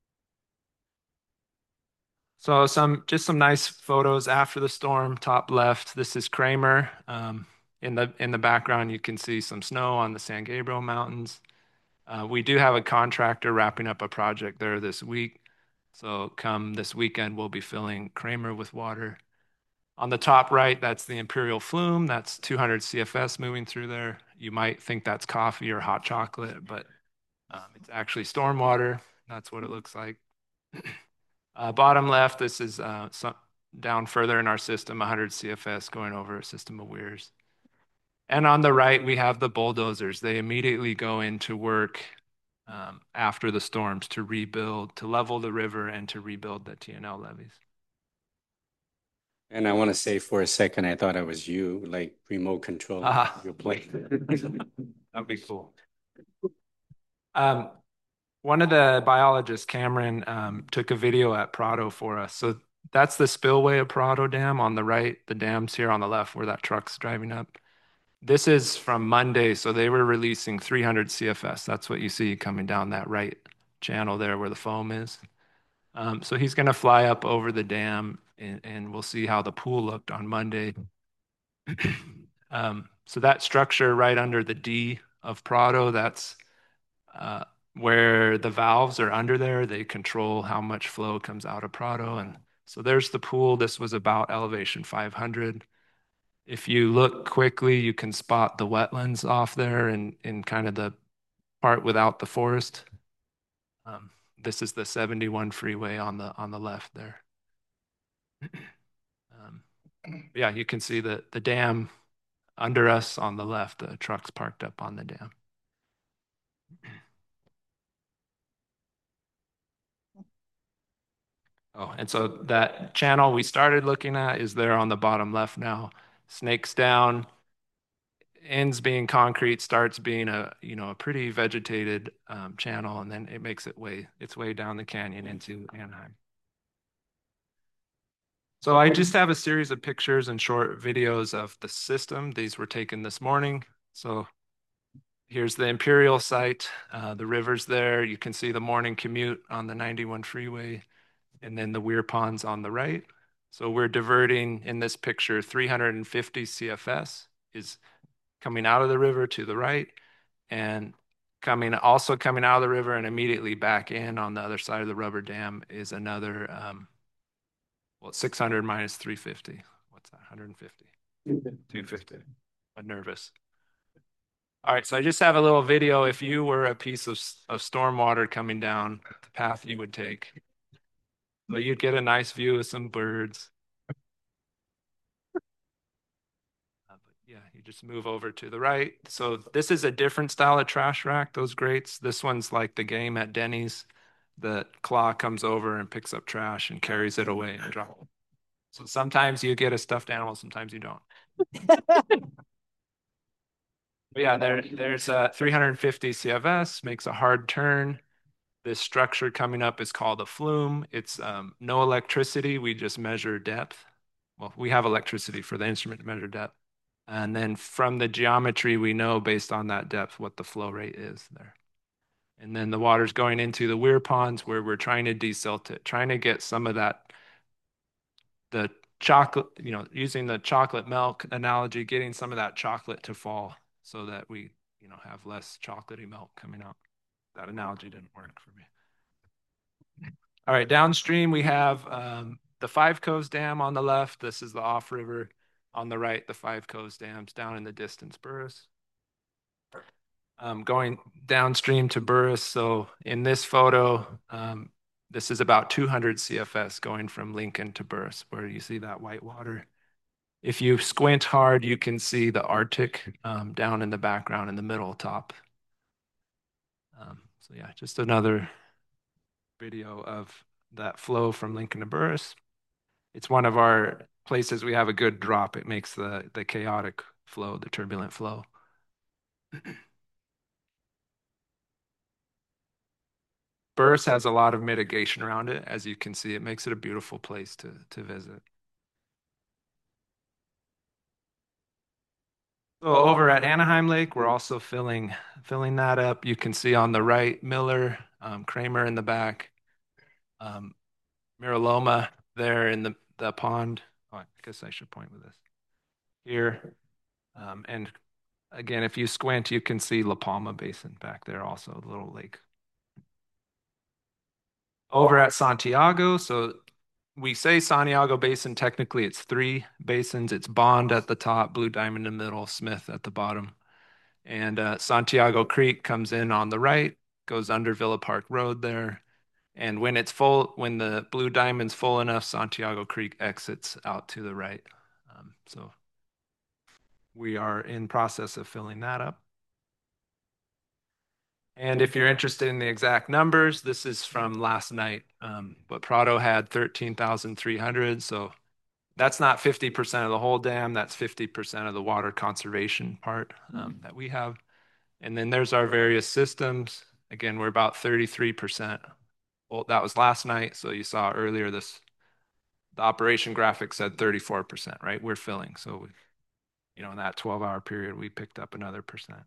So just some nice photos after the storm. Top left, this is Kramer. In the background, you can see some snow on the San Gabriel Mountains. We do have a contractor wrapping up a project there this week. So come this weekend, we'll be filling Kramer with water. On the top right, that's the Imperial Flume. That's 200 CFS moving through there. You might think that's coffee or hot chocolate, but it's actually stormwater. That's what it looks like. Bottom left, this is down further in our system, 100 CFS going over a system of weirs. And on the right, we have the bulldozers. They immediately go into work after the storms to rebuild, to level the river and to rebuild the TNL levees. And I want to say for a second, I thought I was you, like remote control your plane. That'd be cool. One of the biologists, Cameron, took a video at Prado for us. So that's the spillway of Prado Dam on the right. The dam's here on the left where that truck's driving up. This is from Monday, so they were releasing 300 CFS. That's what you see coming down that right channel there where the foam is. So he's going to fly up over the dam, and we'll see how the pool looked on Monday. So that structure right under the D of Prado, that's where the valves are under there. They control how much flow comes out of Prado. And so there's the pool. This was about elevation 500. If you look quickly, you can spot the wetlands off there and in kind of the part without the forest. this is the 71 freeway on the left there. Yeah, you can see the dam under us on the left, the trucks parked up on the dam. Oh, and so that channel we started looking at is there on the bottom left now. Snakes down, ends being concrete, starts being a pretty vegetated channel, and then it makes its way down the canyon into Anaheim. So I just have a series of pictures and short videos of the system. These were taken this morning. So here's the Imperial site. The river's there. You can see the morning commute on the 91 freeway, and then the Weir Ponds on the right. So we're diverting in this picture 350 CFS is coming out of the river to the right, and also coming out of the river and immediately back in on the other side of the rubber dam is another 600 minus 350. What's that? 150. 250. I'm nervous. All right, so I just have a little video. If you were a piece of stormwater coming down the path you would take, but you'd get a nice view of some birds. Yeah, you just move over to the right. So this is a different style of trash rack, those grates. This one's like the game at Denny's. The claw comes over and picks up trash and carries it away and drops it. So sometimes you get a stuffed animal, sometimes you don't. But yeah, there's 350 CFS, makes a hard turn. This structure coming up is called a flume. It's no electricity, we just measure depth. Well, we have electricity for the instrument to measure depth. And then from the geometry, we know based on that depth what the flow rate is there. And then the water's going into the Weir Ponds where we're trying to desilt it, trying to get some of that, the chocolate, using the chocolate milk analogy, getting some of that chocolate to fall so that we, have less chocolatey milk coming out. That analogy didn't work for me. All right, downstream we have the Five Coves Dam on the left. This is the off river. On the right, the Five Coves Dams down in the distance, Burris. Going downstream to Burris. So in this photo, this is about 200 CFS going from Lincoln to Burris, where you see that white water. If you squint hard, you can see the Arctic down in the background in the middle top. So yeah, just another video of that flow from Lincoln to Burris. It's one of our places we have a good drop. It makes the chaotic flow, the turbulent flow. Burris has a lot of mitigation around it. As you can see, it makes it a beautiful place to visit. So over at Anaheim Lake, we're also filling that up. You can see on the right, Miller, Kramer in the back, Miraloma there in the pond. Oh, I guess I should point with this here. And again, if you squint, you can see La Palma Basin back there also, a little lake. Over at Santiago, so we say Santiago Basin, technically it's 3 basins. It's Bond at the top, Blue Diamond in the middle, Smith at the bottom. And Santiago Creek comes in on the right, goes under Villa Park Road there. And when it's full, when the Blue Diamond's full enough, Santiago Creek exits out to the right. So we are in process of filling that up. And if you're interested in the exact numbers, this is from last night. But Prado had 13,300. So that's not 50% of the whole dam. That's 50% of the water conservation part that we have. And then there's our various systems. Again, we're about 33%. Well, that was last night. So you saw earlier the operation graphic said 34%, right? We're filling. So, in that 12-hour period, we picked up another percent.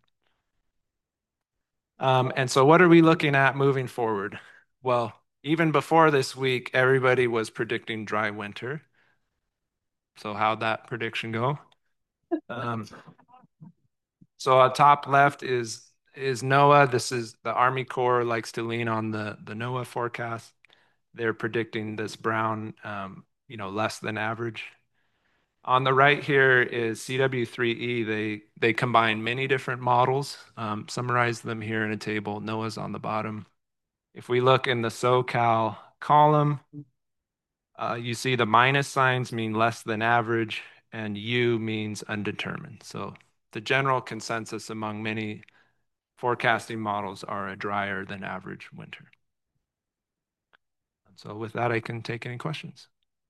And so what are we looking at moving forward? Well, even before this week, everybody was predicting dry winter. So how'd that prediction go? So top left is NOAA. This is the Army Corps likes to lean on the NOAA forecast. They're predicting this brown, less than average. On the right here is CW3E. They combine many different models, summarize them here in a table. NOAA's on the bottom. If we look in the SoCal column, you see the minus signs mean less than average, and U means undetermined. So the general consensus among many forecasting models are a drier than average winter. So with that, I can take any questions.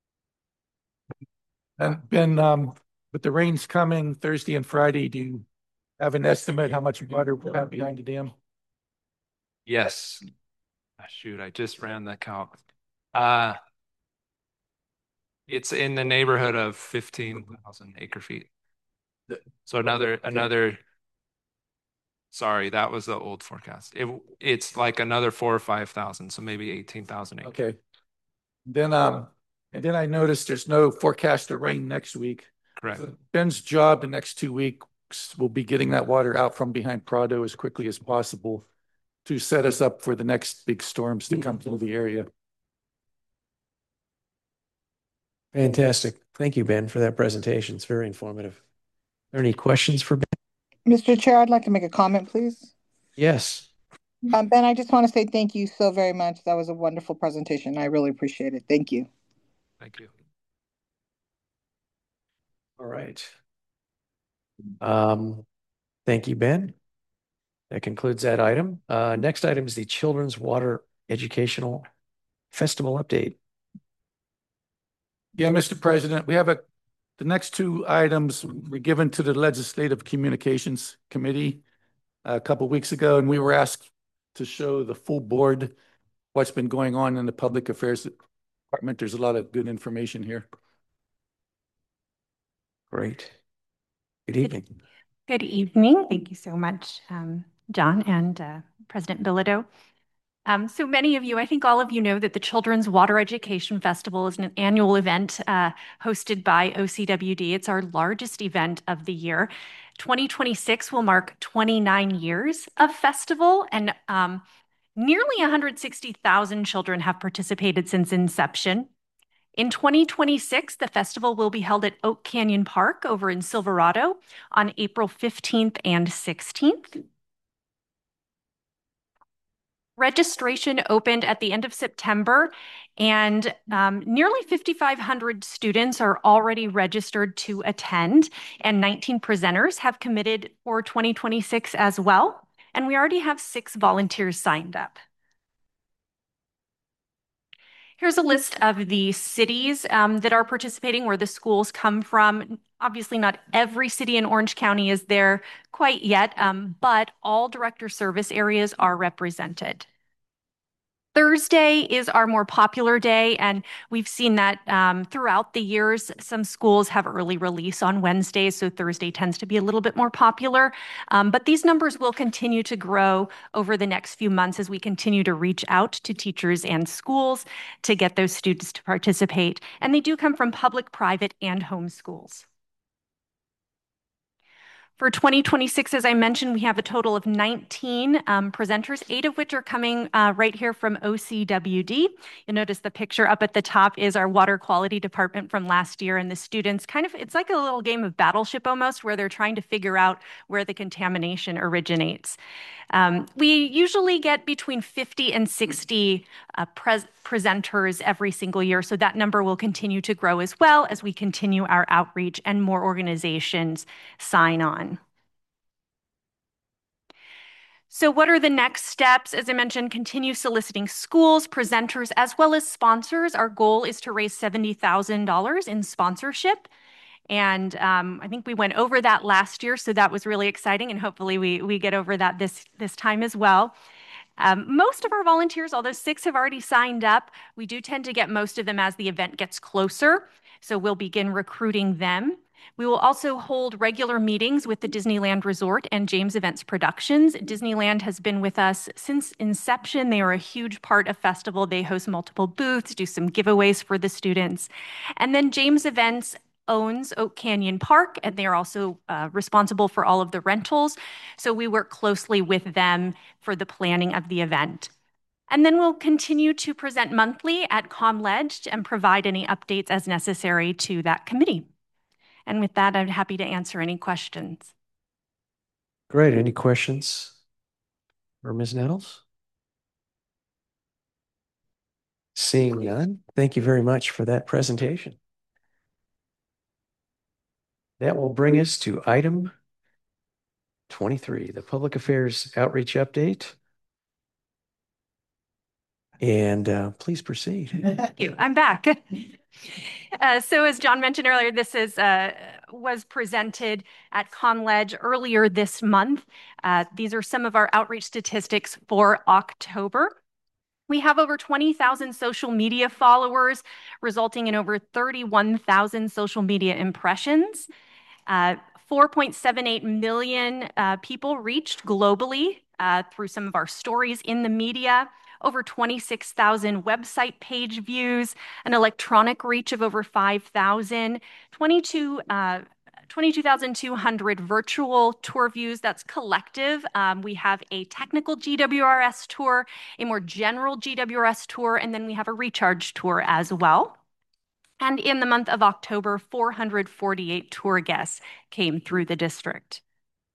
And Ben, with the rains coming Thursday and Friday, do you have an estimate how much water we'll have behind the dam? Yes. Shoot, I just ran the calc. It's in the neighborhood of 15,000 acre feet. So another. Sorry, that was the old forecast. It's like another 4,000 or 5,000, so maybe 18,000 acres. Okay. Then and then I noticed there's no forecast of rain next week. Correct. So Ben's job the next 2 weeks will be getting that water out from behind Prado as quickly as possible to set us up for the next big storms to come through the area. Fantastic. Thank you, Ben, for that presentation. It's very informative. Are there any questions for Ben? Mr. Chair, I'd like to make a comment, please. Yes. Ben, I just want to say thank you so very much. That was a wonderful presentation. I really appreciate it. Thank you. Thank you. All right. Thank you, Ben. That concludes that item. Next item is the Children's Water Educational Festival update. Yeah, Mr. President, we have the next two items were given to the Legislative Communications Committee a couple of weeks ago, and we were asked to show the full board what's been going on in the Public Affairs Department. There's a lot of good information here. Great. Good evening. Good evening. Thank you so much, John and President Bilodeau. So many of you, I think all of you know that the Children's Water Education Festival is an annual event hosted by OCWD. It's our largest event of the year. 2026 will mark 29 years of festival, and nearly 160,000 children have participated since inception. In 2026, the festival will be held at Oak Canyon Park over in Silverado on April 15th and 16th. Registration opened at the end of September, and nearly 5,500 students are already registered to attend, and 19 presenters have committed for 2026 as well. And we already have 6 volunteers signed up. Here's a list of the cities that are participating, where the schools come from. Obviously, not every city in Orange County is there quite yet, but all director service areas are represented. Thursday is our more popular day, and we've seen that throughout the years. Some schools have early release on Wednesdays, so Thursday tends to be a little bit more popular. But these numbers will continue to grow over the next few months as we continue to reach out to teachers and schools to get those students to participate. And they do come from public, private, and home schools. For 2026, as I mentioned, we have a total of 19 presenters, 8 of which are coming right here from OCWD. You'll notice the picture up at the top is our water quality department from last year, and the students it's like a little game of Battleship almost, where they're trying to figure out where the contamination originates. We usually get between 50 and 60 presenters every single year, so that number will continue to grow as well as we continue our outreach and more organizations sign on. So what are the next steps? As I mentioned, continue soliciting schools, presenters, as well as sponsors. Our goal is to raise $70,000 in sponsorship. And I think we went over that last year, so that was really exciting, and hopefully we get over that this time as well. Most of our volunteers, although 6 have already signed up, we do tend to get most of them as the event gets closer, so we'll begin recruiting them. We will also hold regular meetings with the Disneyland Resort and James Events Productions. Disneyland has been with us since inception. They are a huge part of festival. They host multiple booths, do some giveaways for the students. And then James Events owns Oak Canyon Park, and they are also responsible for all of the rentals. So we work closely with them for the planning of the event. And then we'll continue to present monthly at ComLeg and provide any updates as necessary to that committee. And with that, I'm happy to answer any questions. Great. Any questions for Ms. Nettles? Seeing none, thank you very much for that presentation. That will bring us to item 23, the Public Affairs Outreach Update. And please proceed. Thank you. I'm back. So as John mentioned earlier, this was presented at ConLeg earlier this month. These are some of our outreach statistics for October. We have over 20,000 social media followers, resulting in over 31,000 social media impressions. 4.78 million people reached globally through some of our stories in the media, over 26,000 website page views, an electronic reach of over 5,000, 22,200 virtual tour views. That's collective. We have a technical GWRS tour, a more general GWRS tour, and then we have a recharge tour as well. And in the month of October, 448 tour guests came through the district.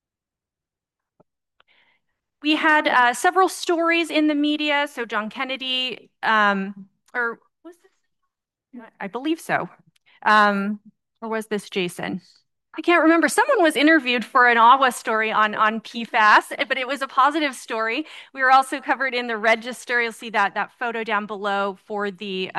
We had several stories in the media. So John Kennedy, or was this? I believe so. Or was this Jason? I can't remember. Someone was interviewed for an AWA story on PFAS, but it was a positive story. We were also covered in the Register. You'll see that photo down below for the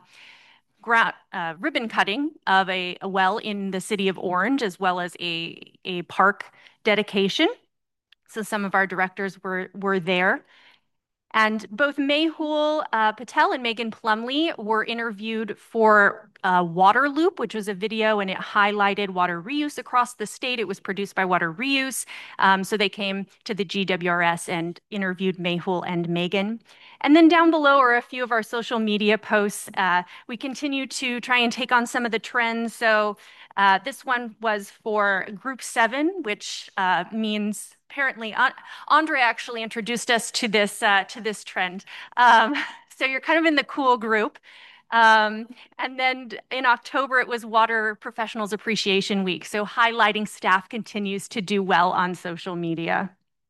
ribbon cutting of a well in the city of Orange, as well as a park dedication. So some of our directors were there. And both Mehul Patel and Megan Plumley were interviewed for Water Loop, which was a video, and it highlighted water reuse across the state. It was produced by Water Reuse. So they came to the GWRS and interviewed Mehul and Megan. And then down below are a few of our social media posts. We continue to try and take on some of the trends. So this one was for Group 7, which means apparently Andre actually introduced us to this trend. So you're kind of in the cool group. And then in October, it was Water Professionals Appreciation Week. So highlighting staff continues to do well on social media.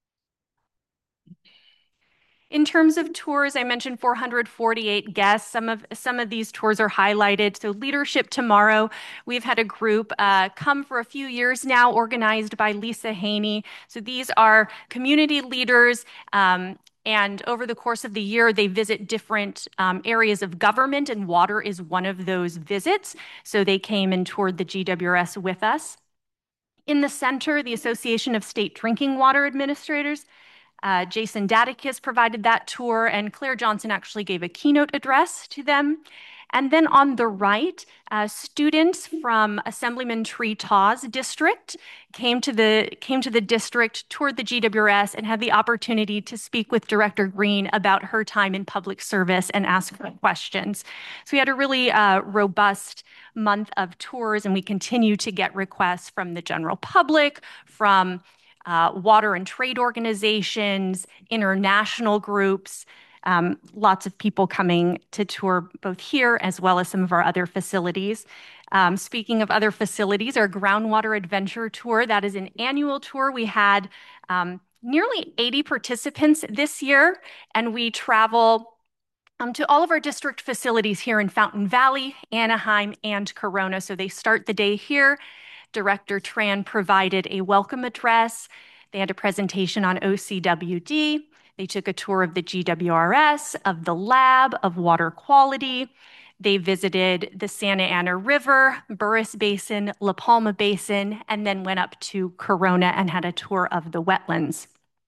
In terms of tours, I mentioned 448 guests. Some of these tours are highlighted. So Leadership Tomorrow, we've had a group come for a few years now, organized by Lisa Haney. So these are community leaders, and over the course of the year, they visit different areas of government, and water is one of those visits. So they came and toured the GWRS with us. In the center, the Association of State Drinking Water Administrators, Jason Dadakis provided that tour, and Claire Johnson actually gave a keynote address to them. And then on the right, students from Assemblyman Tree Taw's district came to the district, toured the GWRS, and had the opportunity to speak with Director Green about her time in public service and ask her questions. So we had a really robust month of tours, and we continue to get requests from the general public, from water and trade organizations, international groups, lots of people coming to tour both here as well as some of our other facilities. Speaking of other facilities, our Groundwater Adventure Tour, that is an annual tour. We had nearly 80 participants this year, and we travel to all of our district facilities here in Fountain Valley, Anaheim, and Corona. So they start the day here. Director Tran provided a welcome address. They had a presentation on OCWD. They took a tour of the GWRS, of the lab, of water quality. They visited the Santa Ana River, Burris Basin, La Palma Basin, and then went up to Corona and had a tour of the wetlands.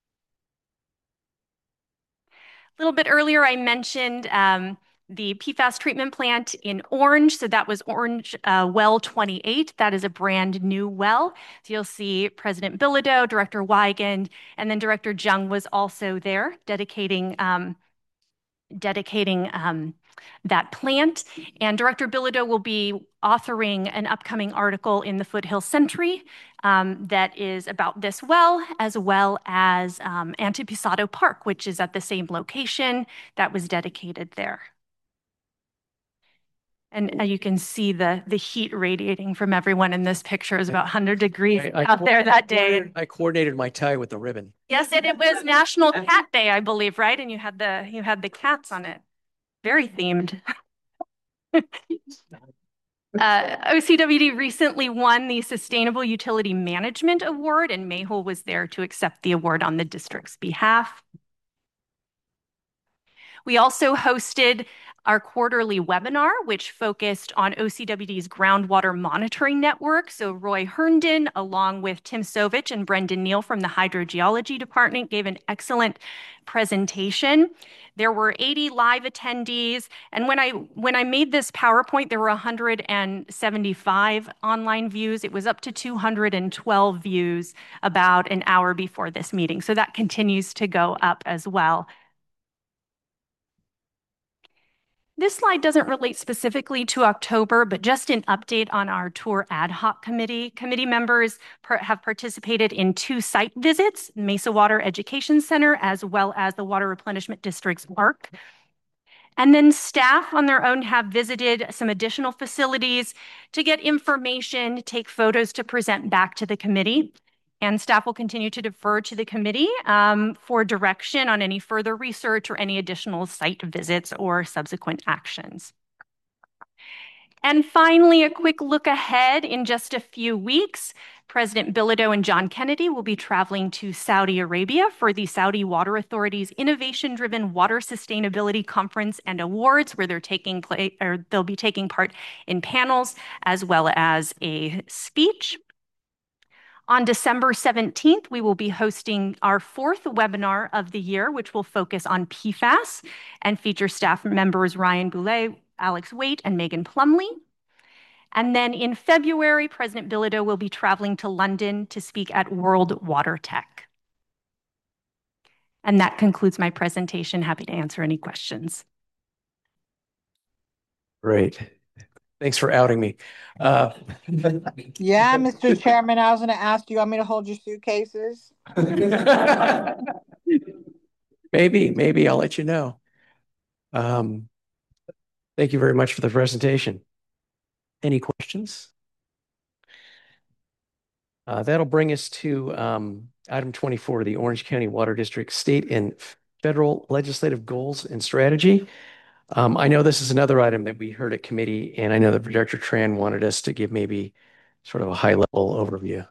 A little bit earlier, I mentioned the PFAS treatment plant in Orange. So that was Orange Well 28. That is a brand new well. So you'll see President Bilodeau, Director Weigand, and then Director Jung was also there dedicating that plant. And Director Bilodeau will be authoring an upcoming article in the Foothill Sentry that is about this well as Antipisado Park, which is at the same location that was dedicated there. And you can see the heat radiating from everyone in this picture. It was about 100 degrees out there that day. I coordinated my tie with the ribbon. Yes, and it was National Cat Day, I believe, right? And you had the cats on it. very themed. OCWD recently won the Sustainable Utility Management Award, and Mayhole was there to accept the award on the district's behalf. We also hosted our quarterly webinar, which focused on OCWD's groundwater monitoring network. So Roy Herndon, along with Tim Sovich and Brendan Neal from the Hydrogeology Department, gave an excellent presentation. There were 80 live attendees. And when I made this PowerPoint, there were 175 online views. It was up to 212 views about an hour before this meeting. So that continues to go up as well. This slide doesn't relate specifically to October, but just an update on our tour ad hoc committee. Committee members have participated in 2 site visits, Mesa Water Education Center, as well as the Water Replenishment District's ARC. And then staff on their own have visited some additional facilities to get information, take photos to present back to the committee. And staff will continue to defer to the committee for direction on any further research or any additional site visits or subsequent actions. And finally, a quick look ahead. In just a few weeks, President Bilodeau and John Kennedy will be traveling to Saudi Arabia for the Saudi Water Authority's Innovation-Driven Water Sustainability Conference and Awards, where they'll be taking part in panels as well as a speech. On December 17th, we will be hosting our 4th webinar of the year, which will focus on PFAS and feature staff members Ryan Boulay, Alex Waite, and Megan Plumley. And then in February, President Bilodeau will be traveling to London to speak at World Water Tech. And that concludes my presentation. Happy to answer any questions. Great. Thanks for outing me. Yeah, Mr. Chairman, I was going to ask, do you want me to hold your suitcases? Maybe I'll let you know. Thank you very much for the presentation. Any questions? That'll bring us to item 24, the Orange County Water District State and Federal Legislative Goals and Strategy. I know this is another item that we heard at committee, and I know that Director Tran wanted us to give maybe sort of a high-level overview.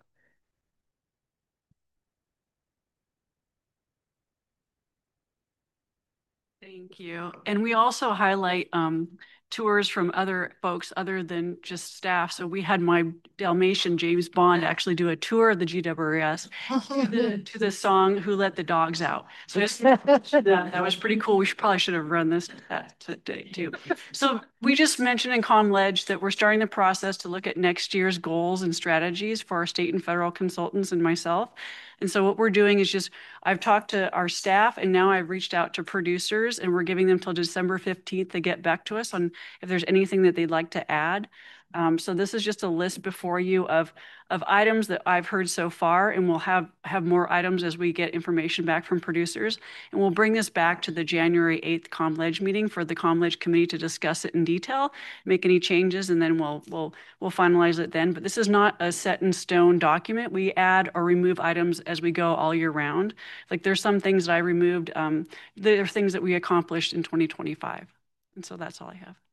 Thank you. And we also highlight tours from other folks other than just staff. So we had my Dalmatian, James Bond, actually do a tour of the GWS to the song Who Let the Dogs Out. So that was pretty cool. We probably should have run this today too. So we just mentioned in ComLeg that we're starting the process to look at next year's goals and strategies for our state and federal consultants and myself. And so what we're doing is just, I've talked to our staff and now I've reached out to producers and we're giving them till December 15th to get back to us on if there's anything that they'd like to add. So this is just a list before you of items that I've heard so far, and we'll have more items as we get information back from producers. And we'll bring this back to the January 8th ComLeg meeting for the ComLeg committee to discuss it in detail, make any changes, and then we'll finalize it then. But this is not a set in stone document. We add or remove items as we go all year round. Like there's some things that I removed. There are things that we accomplished in 2025. And so that's all I have.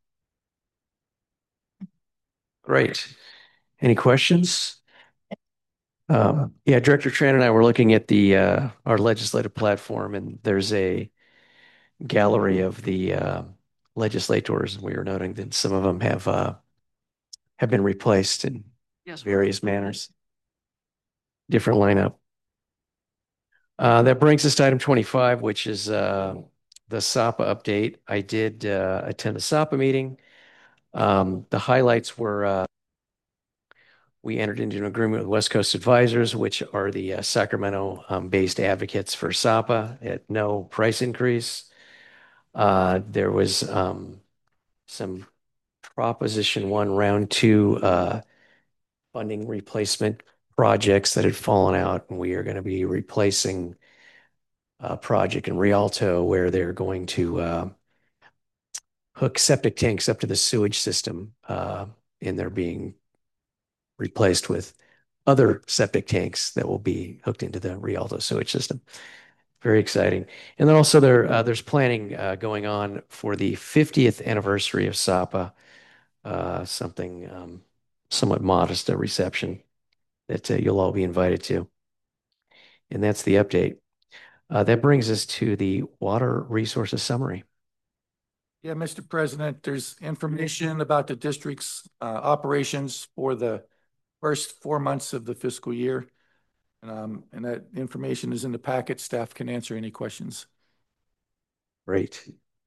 Great. Any questions? Yeah, Director Tran and I were looking at our legislative platform, and there's a gallery of the legislators, and we were noting that some of them have been replaced in various manners. Different lineup. That brings us to item 25, which is the SAPA update. I did attend the SAPA meeting. The highlights were we entered into an agreement with West Coast Advisors, which are the Sacramento-based advocates for SAPA at no price increase. There was some Proposition 1 Round 2 funding replacement projects that had fallen out, and we are going to be replacing a project in Rialto where they're going to hook septic tanks up to the sewage system, and they're being replaced with other septic tanks that will be hooked into the Rialto sewage system. Very exciting. And then also there's planning going on for the 50th anniversary of SAPA, something somewhat modest, a reception that you'll all be invited to. And that's the update. That brings us to the water resources summary. Yeah, Mr. President, there's information about the district's operations for the first 4 months of the fiscal year. And that information is in the packet. Staff can answer any questions. Great.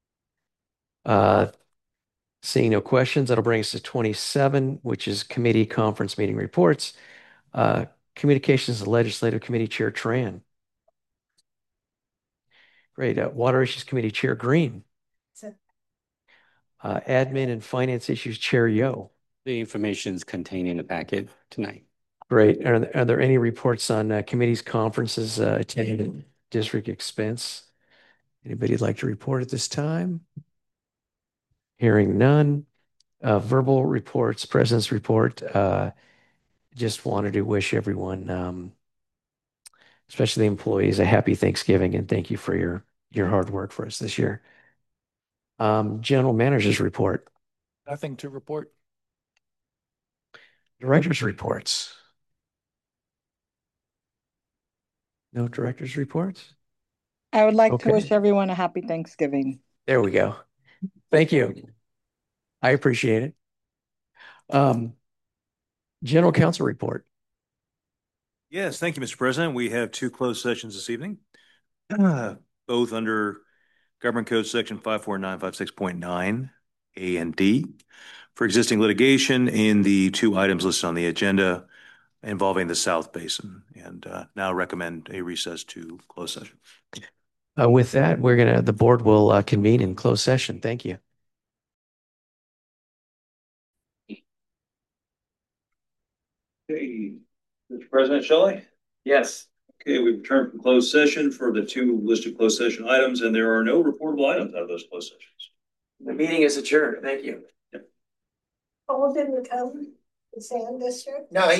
Seeing no questions, that'll bring us to 27, which is committee conference meeting reports. Communications and Legislative Committee Chair Tran. Great. Water Issues Committee Chair Green. Admin and Finance Issues Chair Yo. The information is contained in the packet tonight. Great. Are there any reports on committees, conferences, attended district expense? Anybody like to report at this time? Hearing none. Verbal reports, President's report. Just wanted to wish everyone, especially the employees, a happy Thanksgiving and thank you for your hard work for us this year. General Manager's report. Nothing to report. Director's reports. No director's reports? I would like Okay. to wish everyone a happy Thanksgiving. There we go. Thank you. I appreciate it. General Counsel report. Yes, thank you, Mr. President. We have 2 closed sessions this evening, both under Government Code Section 54956.9 A and D for existing litigation in the 2 items listed on the agenda involving the South Basin, and now recommend a recess to closed session. With that, the board will convene in closed session. Thank you. Okay, Mr. President Shelley? Yes. Okay, we've returned from closed session for the 2 listed closed session items, and there are no reportable items out of those closed sessions. The meeting is adjourned. Thank you. Paul didn't come, the Sand District? No,